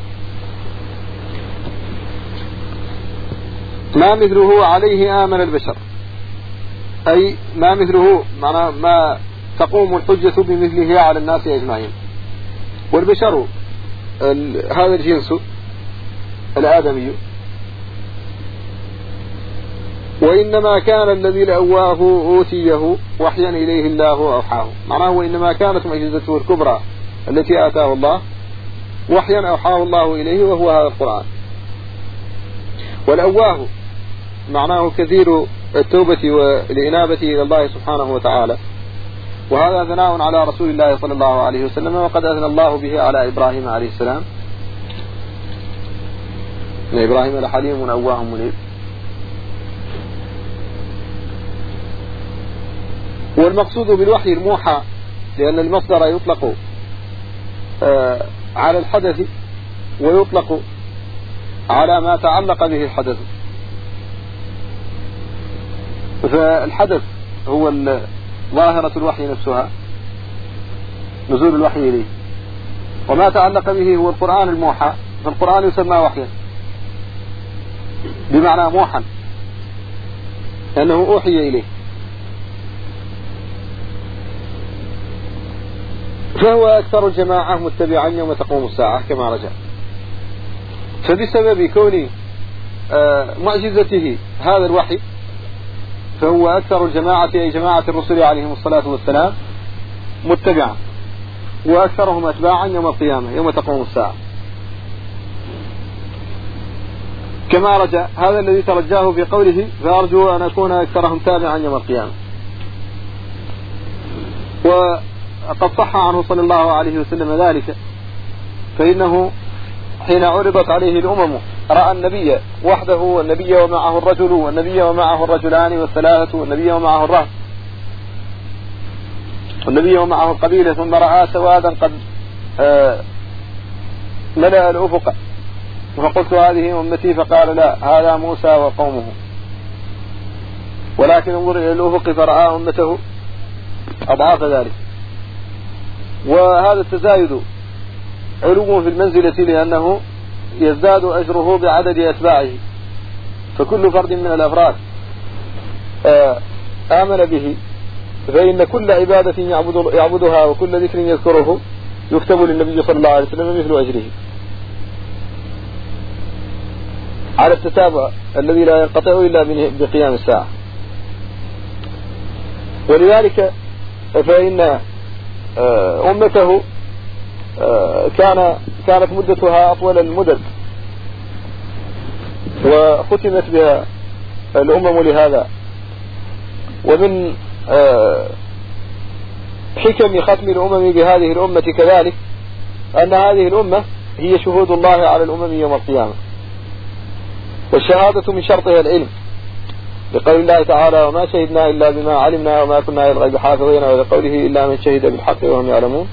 ما مثله عليه آمن البشر أي ما مثله معنى ما تقوم الحجة بمثله على الناس أجمعين. والبشر هذا الجنس الآدمي. وإنما كان الذي لأواه أوتيه وحيا إليه الله أوحاه، معناه وإنما كانت معجزته الكبرى التي آتاه الله وحيا أوحاه الله إليه، وهو هذا القرآن. والأواه معناه كثير التوبة والإنابة إلى الله سبحانه وتعالى، وهذا ثناء على رسول الله صلى الله عليه وسلم، وقد أثنى الله به على إبراهيم عليه السلام: إن إبراهيم لحليم أواه منيب. والمقصود بالوحي الموحى، لأن المصدر يطلق على الحدث ويطلق على ما تعلق به الحدث. فالحدث هو ظاهرة الوحي نفسها، نزول الوحي إليه، وما تعلق به هو القرآن الموحى، فالقرآن يسمى وحيا بمعنى موحى لأنه أوحي إليه، فهو أكثر الجماعة متبعا يوم تقوم الساعة كما رجع. فبسبب كون معجزته هذا الوحي فهو أكثر الجماعة أي جماعة الرسل عليهم الصلاة والسلام متبعا، وأكثرهم أتباعا يوم القيامة يوم تقوم الساعة، كما رجع هذا الذي ترجاه في قوله فأرجو أن أكون أكثرهم تابعا يوم القيامة. وقد صح عنه صلى الله عليه وسلم ذلك، فإنه حين عرضت عليه الأمم رأى النبي وحده والنبي ومعه الرجل والنبي ومعه الرجلان والثلاثة والنبي ومعه الرهط والنبي ومعه القبيلة، ثم رأى سوادا قد ملأ الأفق، فقلت هذه أمتي، فقال لا هذا موسى وقومه، ولكن انظر إلى الأفق فرأى أمته أضعاف ذلك. وهذا التزايد علو في المنزلة لأنه يزداد أجره بعدد أتباعه، فكل فرد من الأفراد آمن به فإن كل عبادة يعبد يعبدها وكل ذكر يذكره يكتب للنبي صلى الله عليه وسلم مثل أجره على التتابع الذي لا ينقطع إلا بقيام الساعة. ولذلك فإن أمته كان كانت مدتها أطول المدد وختمت بها الأمم لهذا. ومن حكم ختم الأمم بهذه الأمة كذلك أن هذه الأمة هي شهود الله على الأمم يوم القيامة، والشهادة من شرطها العلم، لقول الله تعالى وما شهدنا إلا بما علمنا وما كنا للغيب حافظين، ولقوله إلا من شهد بالحق وهم يعلمون.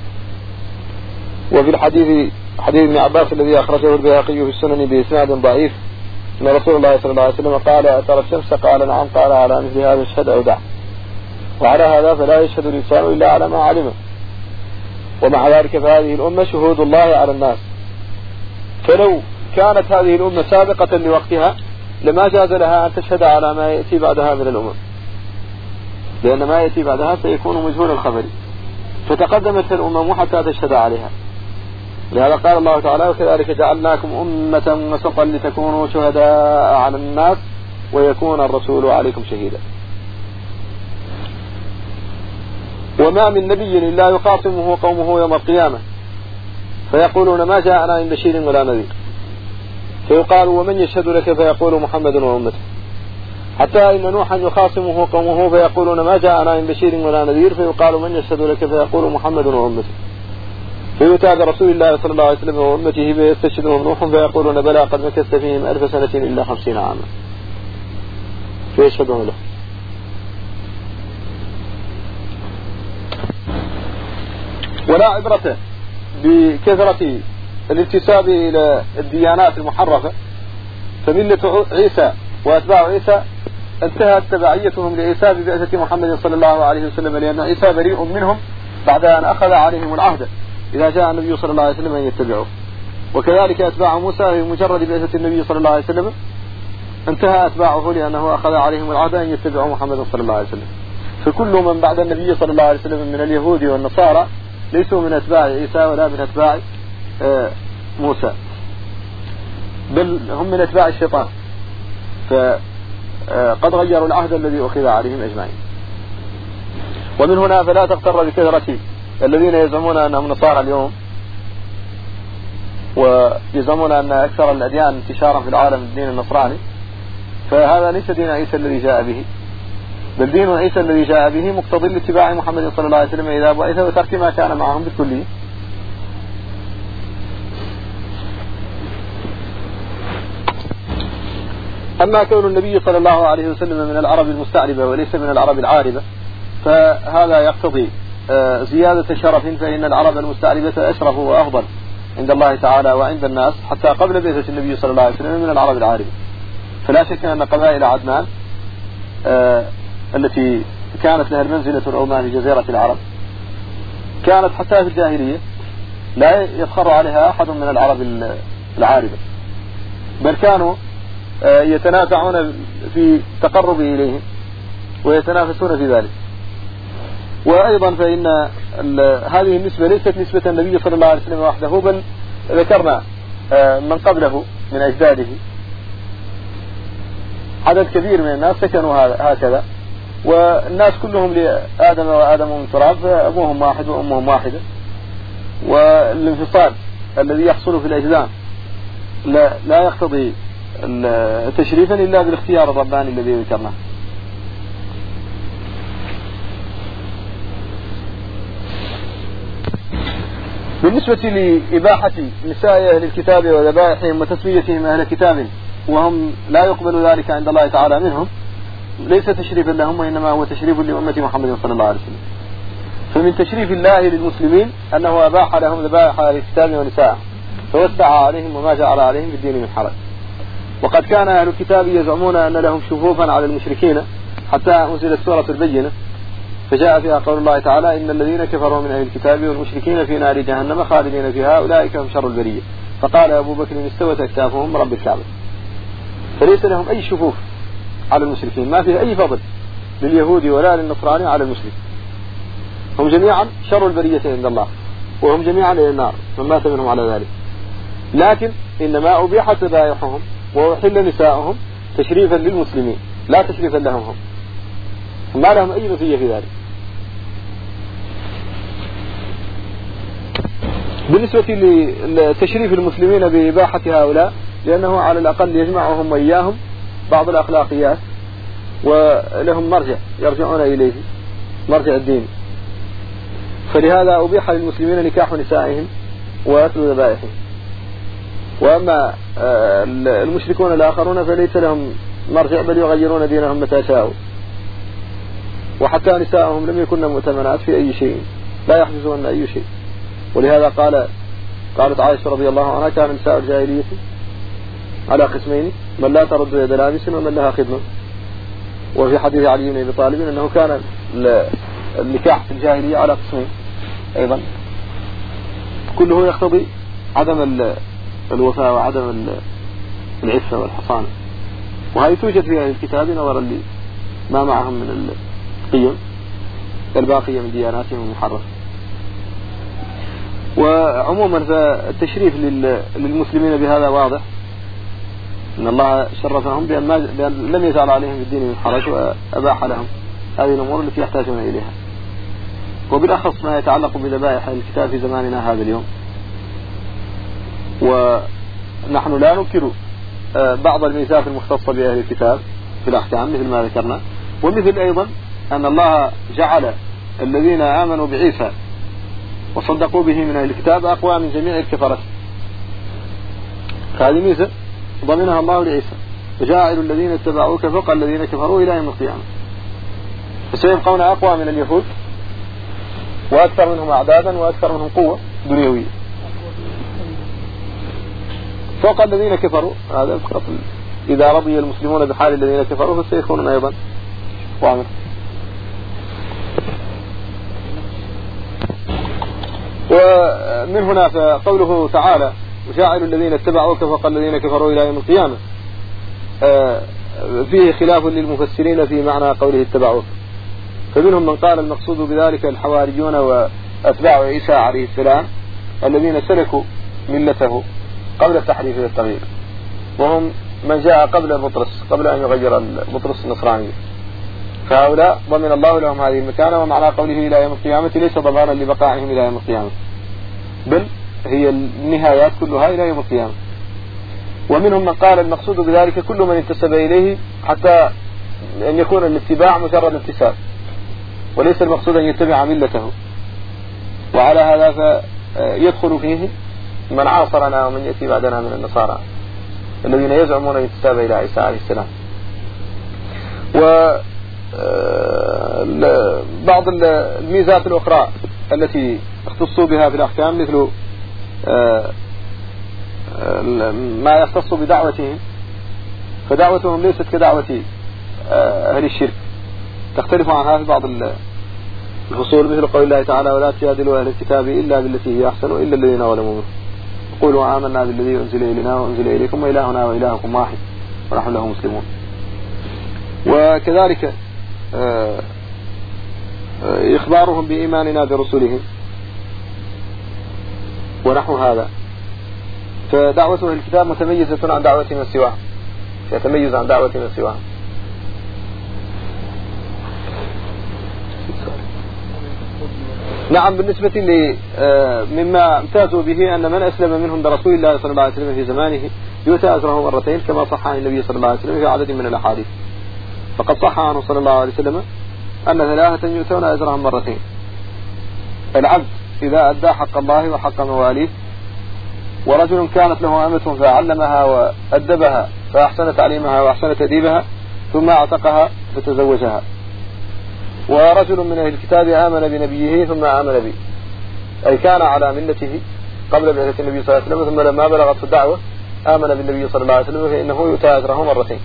وفي الحديث حديث ابن عباس الذي أخرجه البيهقي في السنن بإسناد ضعيف أن رسول الله صلى الله عليه وسلم قال أترى الشمس؟ قال نعم. قال على مثل هذا اشهد أو دع، وعلى هذا فلا يشهد الإنسان إلا على ما علمه. ومع ذلك فهذه الأمة شهود الله على الناس، فلو كانت هذه الأمة سابقة لوقتها لما جاز لها أن تشهد على ما يأتي بعدها من الأمم، لأن ما يأتي بعدها سيكون مجهول الخبر، فتقدمت الأمم حتى تشهد عليها. لهذا قال الله تعالى وكذلك جعلناكم أمة وسطا لتكونوا شهداء على الناس ويكون الرسول عليكم شهيدا. وما من نبي إلا يخاصمه قومه يوم القيامة فيقولون ما جاءنا من بشير ولا نذير، فيقال ومن يشهد لك؟ فيقول محمد وأمته. حتى إن نوحا يخاصمه قومه فيقولون ما جاءنا من بشير ولا نذير، فيقال من يشهد لك؟ فيقول محمد وأمته. فيؤتى برسول الله صلى الله عليه وسلم وأمته فيستشهدهم نوح فيقولون بلى قد مكثت فيهم ألف سنة إلا خمسين عاما، فيشهدون له. ولا عبرة بكثرة الانتساب إلى الديانات المحرفة، فملة عيسى وأتباع عيسى انتهت تبعيتهم لعيسى ببعثة محمد صلى الله عليه وسلم، لأن عيسى بريء منهم بعد أن أخذ عليهم العهد إذا جاء النبي صلى الله عليه وسلم أن يتبعوه. وكذلك أتباع موسى بمجرد بعثة النبي صلى الله عليه وسلم انتهى أتباعه لأنه أخذ عليهم العهد أن يتبعوا محمد صلى الله عليه وسلم. فكل من بعد النبي صلى الله عليه وسلم من اليهود والنصارى ليسوا من أتباع عيسى ولا من أتباع موسى، بل هم من أتباع الشيطان، فقد غيروا العهد الذي أخذ عليهم أجمعين. ومن هنا فلا تغتر بكثرة الذين يزعمون أنهم نصارى اليوم ويزعمون أن أكثر الأديان انتشارا في العالم الدين النصراني، فهذا ليس دين عيسى الذي جاء به، بل دين عيسى الذي جاء به مقتضي لاتباع محمد صلى الله عليه وسلم إذا بعث وترك ما كان معهم بالكلية. أما كون النبي صلى الله عليه وسلم من العرب المستعربة وليس من العرب العاربة، فهذا يقتضي زيادة شرف فإن العرب المستعربة أشرف وأفضل عند الله تعالى وعند الناس حتى قبل بعثة النبي صلى الله عليه وسلم من العرب العاربة. فلا شك أن قبائل عدنان التي كانت لها المنزلة العظمى في جزيرة العرب كانت حتى في الجاهلية لا يفخر عليها أحد من العرب العاربة، بل كانوا يتنافعون في تقرب إليهم ويتنافسون في ذلك. وأيضا فإن هذه النسبة ليست نسبة النبي صلى الله عليه وسلم وحده، بل ذكرنا من قبله من أجداده عدد كبير من الناس سكنوا هكذا، والناس كلهم لآدم وآدم من تراب، أبوهم واحد وأمهم واحدة. والانفصال الذي يحصل في الأجدام لا, لا يقتضي تشريفا إلا بالاختيار الرباني الذي ذكرناه. بالنسبة لإباحة نساء أهل الكتاب وذبائحهم وتسميتهم أهل كتاب وهم لا يقبل ذلك عند الله تعالى منهم ليس تشريفا لهم، وإنما هو تشريف لأمة محمد صلى الله عليه وسلم. فمن تشريف الله للمسلمين أنه أباح لهم ذبائح أهل الكتاب ونساء فوسع عليهم وما جعل عليهم في الدين من حرج. وقد كان أهل الكتاب يزعمون أن لهم شفوفا على المشركين حتى أنزلت سورة البينة فجاء فيها قول الله تعالى إن الذين كفروا من أهل الكتاب والمشركين في نار جهنم خالدين فيها أولئك هم شر البرية. فقال أبو بكر استوت أكتافهم رب الكعبة. فليس لهم أي شفوف على المشركين، ما فيه أي فضل لليهود ولا للنصراني على المشرك، هم جميعا شر البرية عند الله وهم جميعا إلى النار من مات منهم على ذلك. لكن إنما أبيحت ذبائحهم وأحل نساءهم تشريفا للمسلمين لا تشريفا لهم هم، ما لهم أي مزية في ذلك. بالنسبة لتشريف المسلمين بإباحة هؤلاء لأنه على الأقل يجمعهم وإياهم بعض الأخلاقيات ولهم مرجع يرجعون إليه مرجع الدين، فلهذا أبيح للمسلمين نكاح نسائهم وأكل ذبائحهم. وأما المشركون الآخرون فليس لهم مرجع بل يغيرون دينهم متى شاءوا، وحتى نسائهم لم يكن مؤتمنات في أي شيء لا يحجزون أي شيء. ولهذا قال قالت عائشة رضي الله عنها كان نساء الجاهلية على قسمين من لا ترد يد لابس ومن لها خدمة. وفي حديث علي بن أبي طالب أنه كان النكاح في الجاهلية على قسمين أيضا كله يقتضي عدم الوفاء وعدم العفة والحصانة، وهذه توجد في أهل الكتاب نظرا لما معهم من القيم الباقية من دياناتهم المحرفة. وعموما فالتشريف للمسلمين بهذا واضح أن الله شرفهم بأن, ما بأن لم يجعل عليهم في الدين من حرج وأباح لهم هذه الأمور التي يحتاجون إليها، وبالأخص ما يتعلق بذبائح الكتاب في زماننا هذا اليوم. ونحن لا ننكر بعض الميثاق المختصة بأهل الكتاب في الأحكام مثل ما ذكرنا، ومثل أيضا أن الله جعل الذين آمنوا بعيسى وصدقوا به من أهل الكتاب أقوى من جميع الكفرة. هذه ميزة ضمنها الله لعيسى وجاعل الذين اتبعوك فوق الذين كفروا إلى يوم القيامة، فسيبقون أقوى من اليهود وأكثر منهم أعدادا وأكثر منهم قوة دنيوية فوق الذين كفروا. هذا فقط إذا رضي المسلمون بحال الذين كفروا فسيكونون أيضا وعمل. ومن هنا فقوله تعالى وجاعل الذين اتبعوك فوق الذين كفروا إلى يوم القيامة فيه خلاف للمفسرين في معنى قوله اتبعوك، فمنهم من قال المقصود بذلك الحواريون وأتباع عيسى عليه السلام الذين سلكوا ملته قبل التحريف والتغيير، وهم من جاء قبل بطرس قبل أن يغير بطرس النصراني، فهؤلاء ضمن الله لهم هذه المكانة. ومعنى قوله إلى يوم القيامة ليس ضمانا لبقائهم إلى يوم القيامة بل هي النهايات كلها إلى يوم القيامة. ومنهم من قال المقصود بذلك كل من انتسب إليه حتى أن يكون الاتباع مجرد انتساب وليس المقصود أن يتبع ملته، وعلى هذا فيدخل فيه من عاصرنا ومن يأتي بعدنا من النصارى الذين يزعمون الانتساب إلى عيسى عليه السلام. بعض الميزات الأخرى التي اختصوا بها في الأحكام مثل ما يختص بدعوتهم، فدعوتهم ليست كدعوة أهل الشرك، تختلف عنها في بعض الفصول، مثل قول الله تعالى: ولا تجادلوا أهل الكتاب إلا بالتي هي أحسن إلا الذين ظلموا منهم قولوا آمنا بالذي أنزل إلينا وأنزل إليكم وإلهنا وإلهكم واحد ونحن له مسلمون. وكذلك إخبارهم بإيماننا برسلهم ونحو هذا. فدعوة الكتاب متميزة عن دعوة من سواها، يتميز عن دعوة من سواها. نعم، بالنسبة لي مما امتازوا به أن من أسلم منهم برسول الله صلى الله عليه وسلم في زمانه يؤتى أجره مرتين، كما صح عن النبي صلى الله عليه وسلم في عدد من الأحاديث. فقد صح عنه صلى الله عليه وسلم أن ثلاثة يؤتون أجرهم مرتين: العبد إذا أدى حق الله وحق مواليه، ورجل كانت له أمة فعلمها وأدبها فأحسن تعليمها وأحسن تأديبها ثم أعتقها فتزوجها، ورجل من أهل الكتاب آمن بنبيه ثم آمن به، أي كان على ملته قبل بعثة النبي صلى الله عليه وسلم، ثم لما بلغت الدعوة آمن بالنبي صلى الله عليه وسلم، فإنه يؤتى أجره مرتين.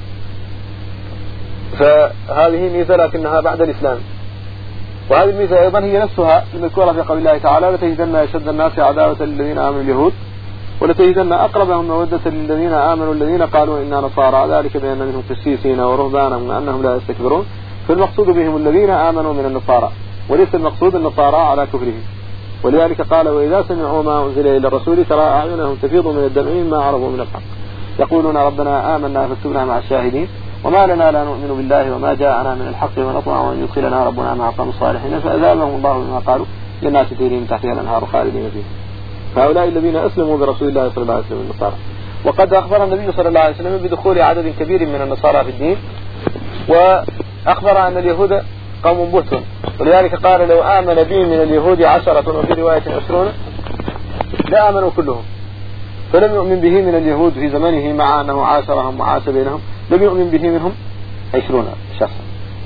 فهذه ميزة لكنها بعد الإسلام. وهذه الميزة أيضا هي نفسها المذكورة في قول الله تعالى: لتجدن أشد الناس عداوة للذين آمنوا اليهود ولتجدن أقربهم مودة للذين آمنوا الذين قالوا إنا نصارى، ذلك بأن منهم قسيسين ورهبانا وأنهم لا يستكبرون. فالمقصود بهم الذين آمنوا من النصارى، وليس المقصود النصارى على كفرهم. ولذلك قال: وإذا سمعوا ما أنزل إلى الرسول ترى أعينهم تفيض من الدمع مما عرفوا من الحق يقولون ربنا آمنا فاكتبنا مع الشاهدين وما لنا لا نؤمن بالله وما جاءنا من الحق ونطمع أن يدخلنا ربنا مع قوم الصالحين فأذابهم الله بما قالوا جنات تجري من تحتها الأنهار خالدين فيها. فهؤلاء الذين أسلموا برسول الله صلى الله عليه وسلم النصارى. وقد أخبر النبي صلى الله عليه وسلم بدخول عدد كبير من النصارى في الدين، وأخبر أن اليهود قوم بهت، ولذلك قال: لو آمن بي من اليهود عشرة وفي رواية عشرون لا آمنوا كلهم. فلم يؤمن به من اليهود في زمانه مع أنه عاشرهم وعاش بينهم، لم يؤمن به منهم عشرون شخصا.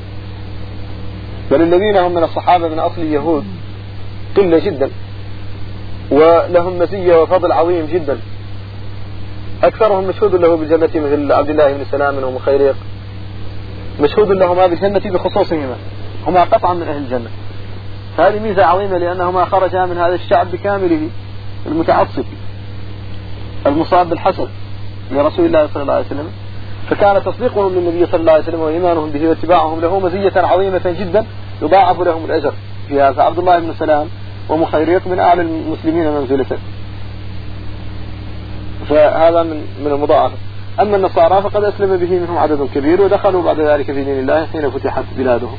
بل الذين هم من الصحابة من أصل اليهود قلة جدا، ولهم مزية وفضل عظيم جدا. أكثرهم مشهود له بالجنة مثل عبد الله بن سلام ومخيريق، مشهود لهما بالجنة بخصوصهما، هما قطعا من أهل الجنة. هذه ميزة عظيمة لأنهما خرجا من هذا الشعب بكامله المتعصب المصاب بالحسد لرسول الله صلى الله عليه وسلم، فكان تصديقهم للنبي صلى الله عليه وسلم وإيمانهم به واتباعهم له مزية عظيمة جدا يضاعف لهم الأجر فيها. فعبد الله بن سلام ومخيريق من أعلى المسلمين منزلة، فهذا من من المضاعفة. أما النصارى فقد أسلم به منهم عدد كبير، ودخلوا بعد ذلك في دين الله حين فتحت بلادهم.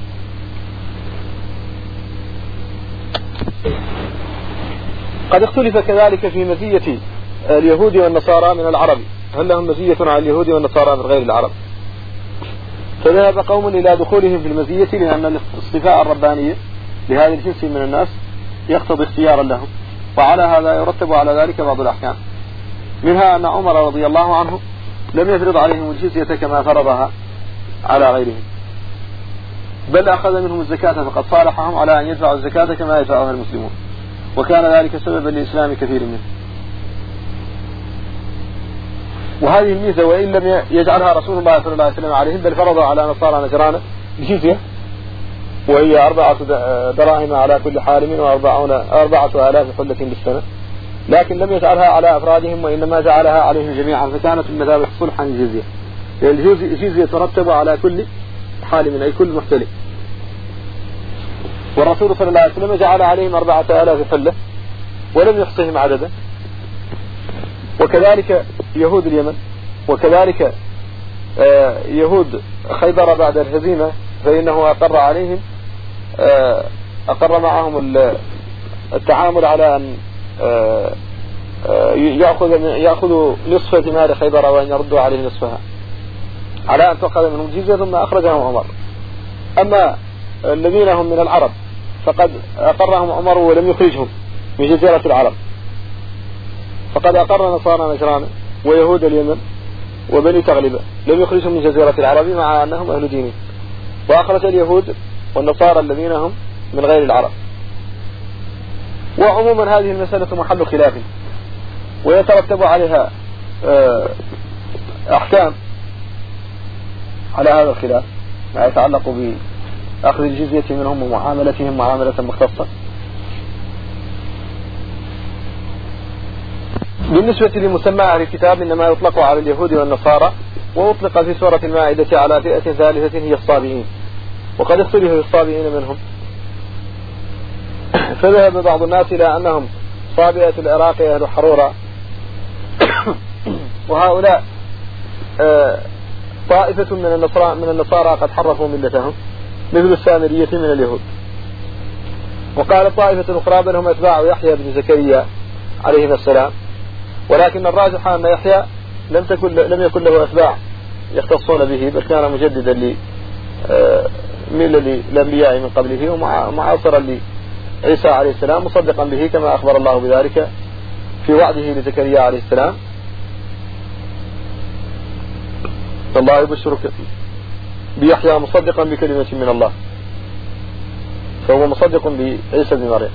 قد اختلف كذلك في مزية اليهود والنصارى من العرب، هل لهم مزية على اليهود والنصارى من غير العرب؟ فذهب قوم إلى دخولهم في المزية لأن الاصطفاء الرباني لهذه الجنس من الناس يقتضي اختيارا لهم، وعلى هذا يرتب على ذلك بعض الأحكام، منها أن عمر رضي الله عنه لم يفرض عليهم الجزية كما فرضها على غيرهم، بل أخذ منهم الزكاة فقد صالحهم على أن يدفعوا الزكاة كما يدفعها المسلمون، وكان ذلك سببا لإسلام كثير منهم. وهذه الميزة وإن لم يجعلها رسول الله صلى الله عليه وسلم عليهم، بل فرض على نصارى نجران الجزية، وهي أربعة دراهم على كل حالم وأربعون أربعة آلاف حلة بالسنة، لكن لم يجعلها على أفرادهم وإنما جعلها عليهم جميعا، فكانت المذاهب صلحا الجزية. الجزية ترتب على كل حالم أي كل محتلم، والرسول صلى الله عليه وسلم جعل عليهم أربعة آلاف حلة ولم يحصهم عددا. وكذلك يهود اليمن، وكذلك يهود خيبر بعد الهزيمة، فإنه أقر عليهم أقر معهم التعامل على أن يأخذ يأخذوا نصف ثمار خيبر وأن يردوا عليه نصفها، على أن تأخذ منهم جزية، ثم أخرجهم عمر. أما الذين هم من العرب فقد أقرهم عمر ولم يخرجهم من جزيرة العرب، فقد أقر نصارى نجران ويهود اليمن وبني تغلب لم يخرجهم من جزيرة العرب مع أنهم أهل دين. وأخرج اليهود والنصارى الذين هم من غير العرب. وعموما هذه المسألة محل خلاف ويترتب عليها أحكام على هذا الخلاف ما يتعلق بأخذ الجزية منهم ومعاملتهم معاملة مختصة. بالنسبة لمسمى أهل الكتاب إنما يطلق على اليهود والنصارى، وأطلق في سورة المائدة على فئة ثالثة هي الصابئين، وقد اختلف في الصابئين منهم، فذهب بعض الناس إلى أنهم صابئة العراق أهل حرورة، وهؤلاء طائفة من النصارى من النصارى قد حرفوا ملتهم مثل السامرية من اليهود. وقال طائفة أخرى بل هم أتباع يحيى بن زكريا عليه السلام، ولكن الراجح أن يحيى لم تكن لم يكن له أتباع يختصون به، بل كان مجددا لملة الأنبياء من قبله ومعاصرا لعيسى عليه السلام مصدقا به كما أخبر الله بذلك في وعده لزكريا عليه السلام: الله يبشرك بيحيى مصدقا بكلمة من الله، فهو مصدق بعيسى بن مريم.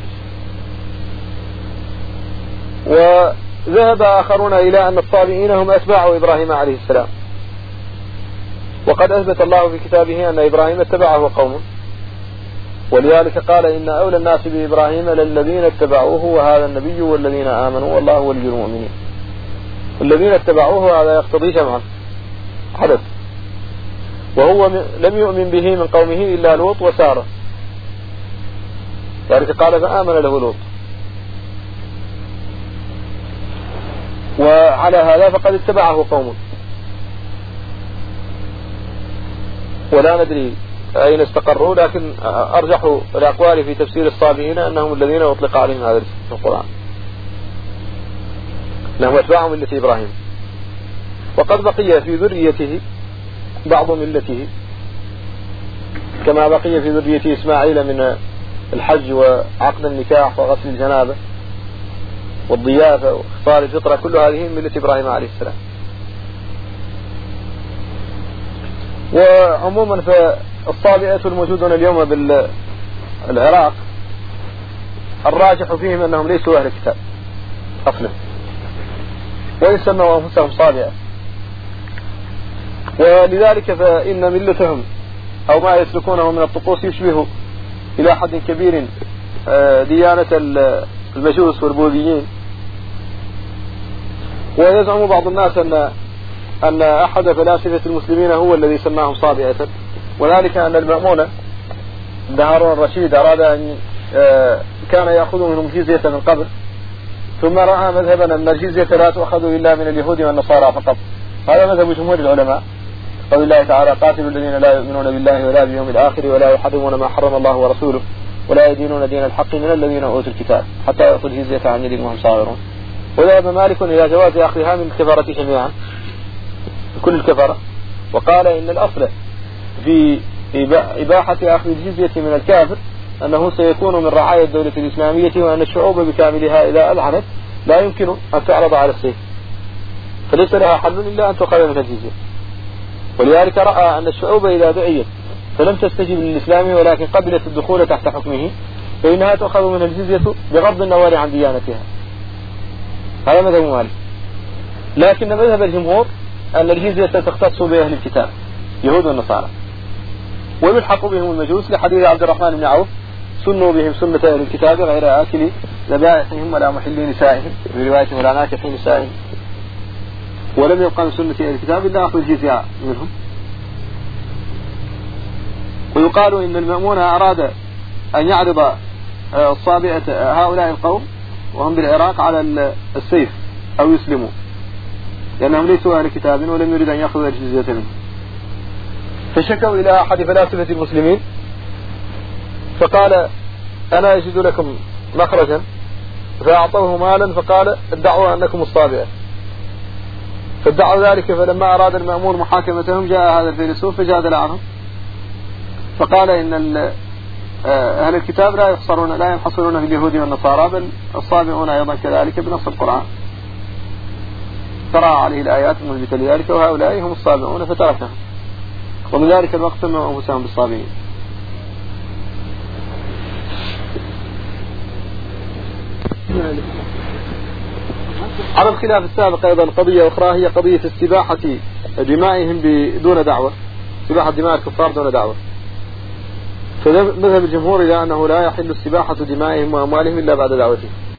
وذهب آخرون إلى أن الصابئين هم أتباع إبراهيم عليه السلام، وقد أثبت الله في كتابه أن إبراهيم اتبعه قومه، ولذلك قال إن أولى الناس بإبراهيم للذين اتبعوه وهذا النبي والذين آمنوا والله ولي المؤمنين. الذين اتبعوه هذا يقتضي جمعا حدث، وهو لم يؤمن به من قومه إلا لوط وسارة، ذلك قال فآمن له لوط. وعلى هذا فقد اتبعه قوم، ولا ندري أين استقروا، لكن أرجح الأقوال في تفسير الصابئين أنهم الذين أطلق عليهم هذا في القرآن، أنهم أتباع ملة إبراهيم. وقد بقي في ذريته بعض ملته، كما بقي في ذرية إسماعيل من الحج وعقد النكاح وغسل الجنابة والضيافة وإخصار الفطرة، كل هذه ملة إبراهيم عليه السلام. وعموما فالصابئة الموجودون اليوم بالعراق الراجح فيهم أنهم ليسوا أهل الكتاب أصلا، ويسموا أنفسهم صابئة، ولذلك فإن ملتهم أو ما يسلكونه من الطقوس يشبه إلى حد كبير ديانة المجوس والبوذيين. ويزعم بعض الناس أن أن أحد فلاسفة المسلمين هو الذي سماهم صابئة، وذلك أن المأمون بن هارون الرشيد أراد أن كان يأخذ منهم جزية من قبل، ثم رأى مذهبا أن الجزية لا تؤخذ إلا من اليهود والنصارى فقط. هذا مذهب جمهور العلماء، قول الله تعالى: قاتلوا الذين لا يؤمنون بالله ولا باليوم الآخر ولا يحرمون ما حرم الله ورسوله ولا يدينون دين الحق من الذين أوتوا الكتاب حتى يأخذوا الجزية عن يد وهم صاغرون. وذهب مالك إلى جواز أخذها من الكفرة جميعا، كل الكفرة، وقال إن الأصل في إباحة أخذ الجزية من الكافر أنه سيكون من رعاية الدولة الإسلامية، وأن الشعوب بكاملها إذا أذعنت لا يمكن أن تعرض على السيف، فليس لها حل إلا أن تؤخذ من الجزية. ولذلك رأى أن الشعوب إذا دعيت فلم تستجب للإسلام ولكن قبلت الدخول تحت حكمه فإنها تؤخذ من الجزية بغض النظر عن ديانتها. هذا مذهب مالك. لكن مذهب الجمهور أن الجزية تختص بأهل الكتاب يهود والنصارى، ويلحق بهم المجوس لحديث عبد الرحمن بن عوف: سنوا بهم سنة أهل الكتاب غير آكل ذبائحهم ولا محل نسائهم، في رواية ولا ناكح نسائهم، ولم يبقى من سنة أهل الكتاب إلا أخذ الجزية منهم. ويقال إن المأمون أراد أن يعرض الصابئة هؤلاء القوم وهم بالعراق على السيف أو يسلموا، لأنهم ليسوا أهل كتاب ولم يريد أن يأخذ الجزية منهم. فشكوا إلى أحد فلاسفة المسلمين فقال: أنا أجد لكم مخرجا، فأعطوه مالا فقال: ادعوا أنكم الصابئة. فادعوا ذلك، فلما أراد المأمور محاكمتهم جاء هذا الفيلسوف فجادل عنهم فقال إن أهل الكتاب لا يحصرون لا ينحصرون في اليهود والنصارى، بل الصابئون أيضا كذلك بنص القرآن. قرأ عليه الآيات المثبتة لذلك، وهؤلاء هم الصابئون فتركهم. ومن ذلك الوقت سموا أنفسهم بالصابئين. على الخلاف السابق أيضا قضية أخرى هي قضية استباحة دمائهم بدون دعوة، استباحة دماء الكفار دون دعوة. فمذهب الجمهور إلى أنه لا يحل استباحة دمائهم وأموالهم إلا بعد دعوته.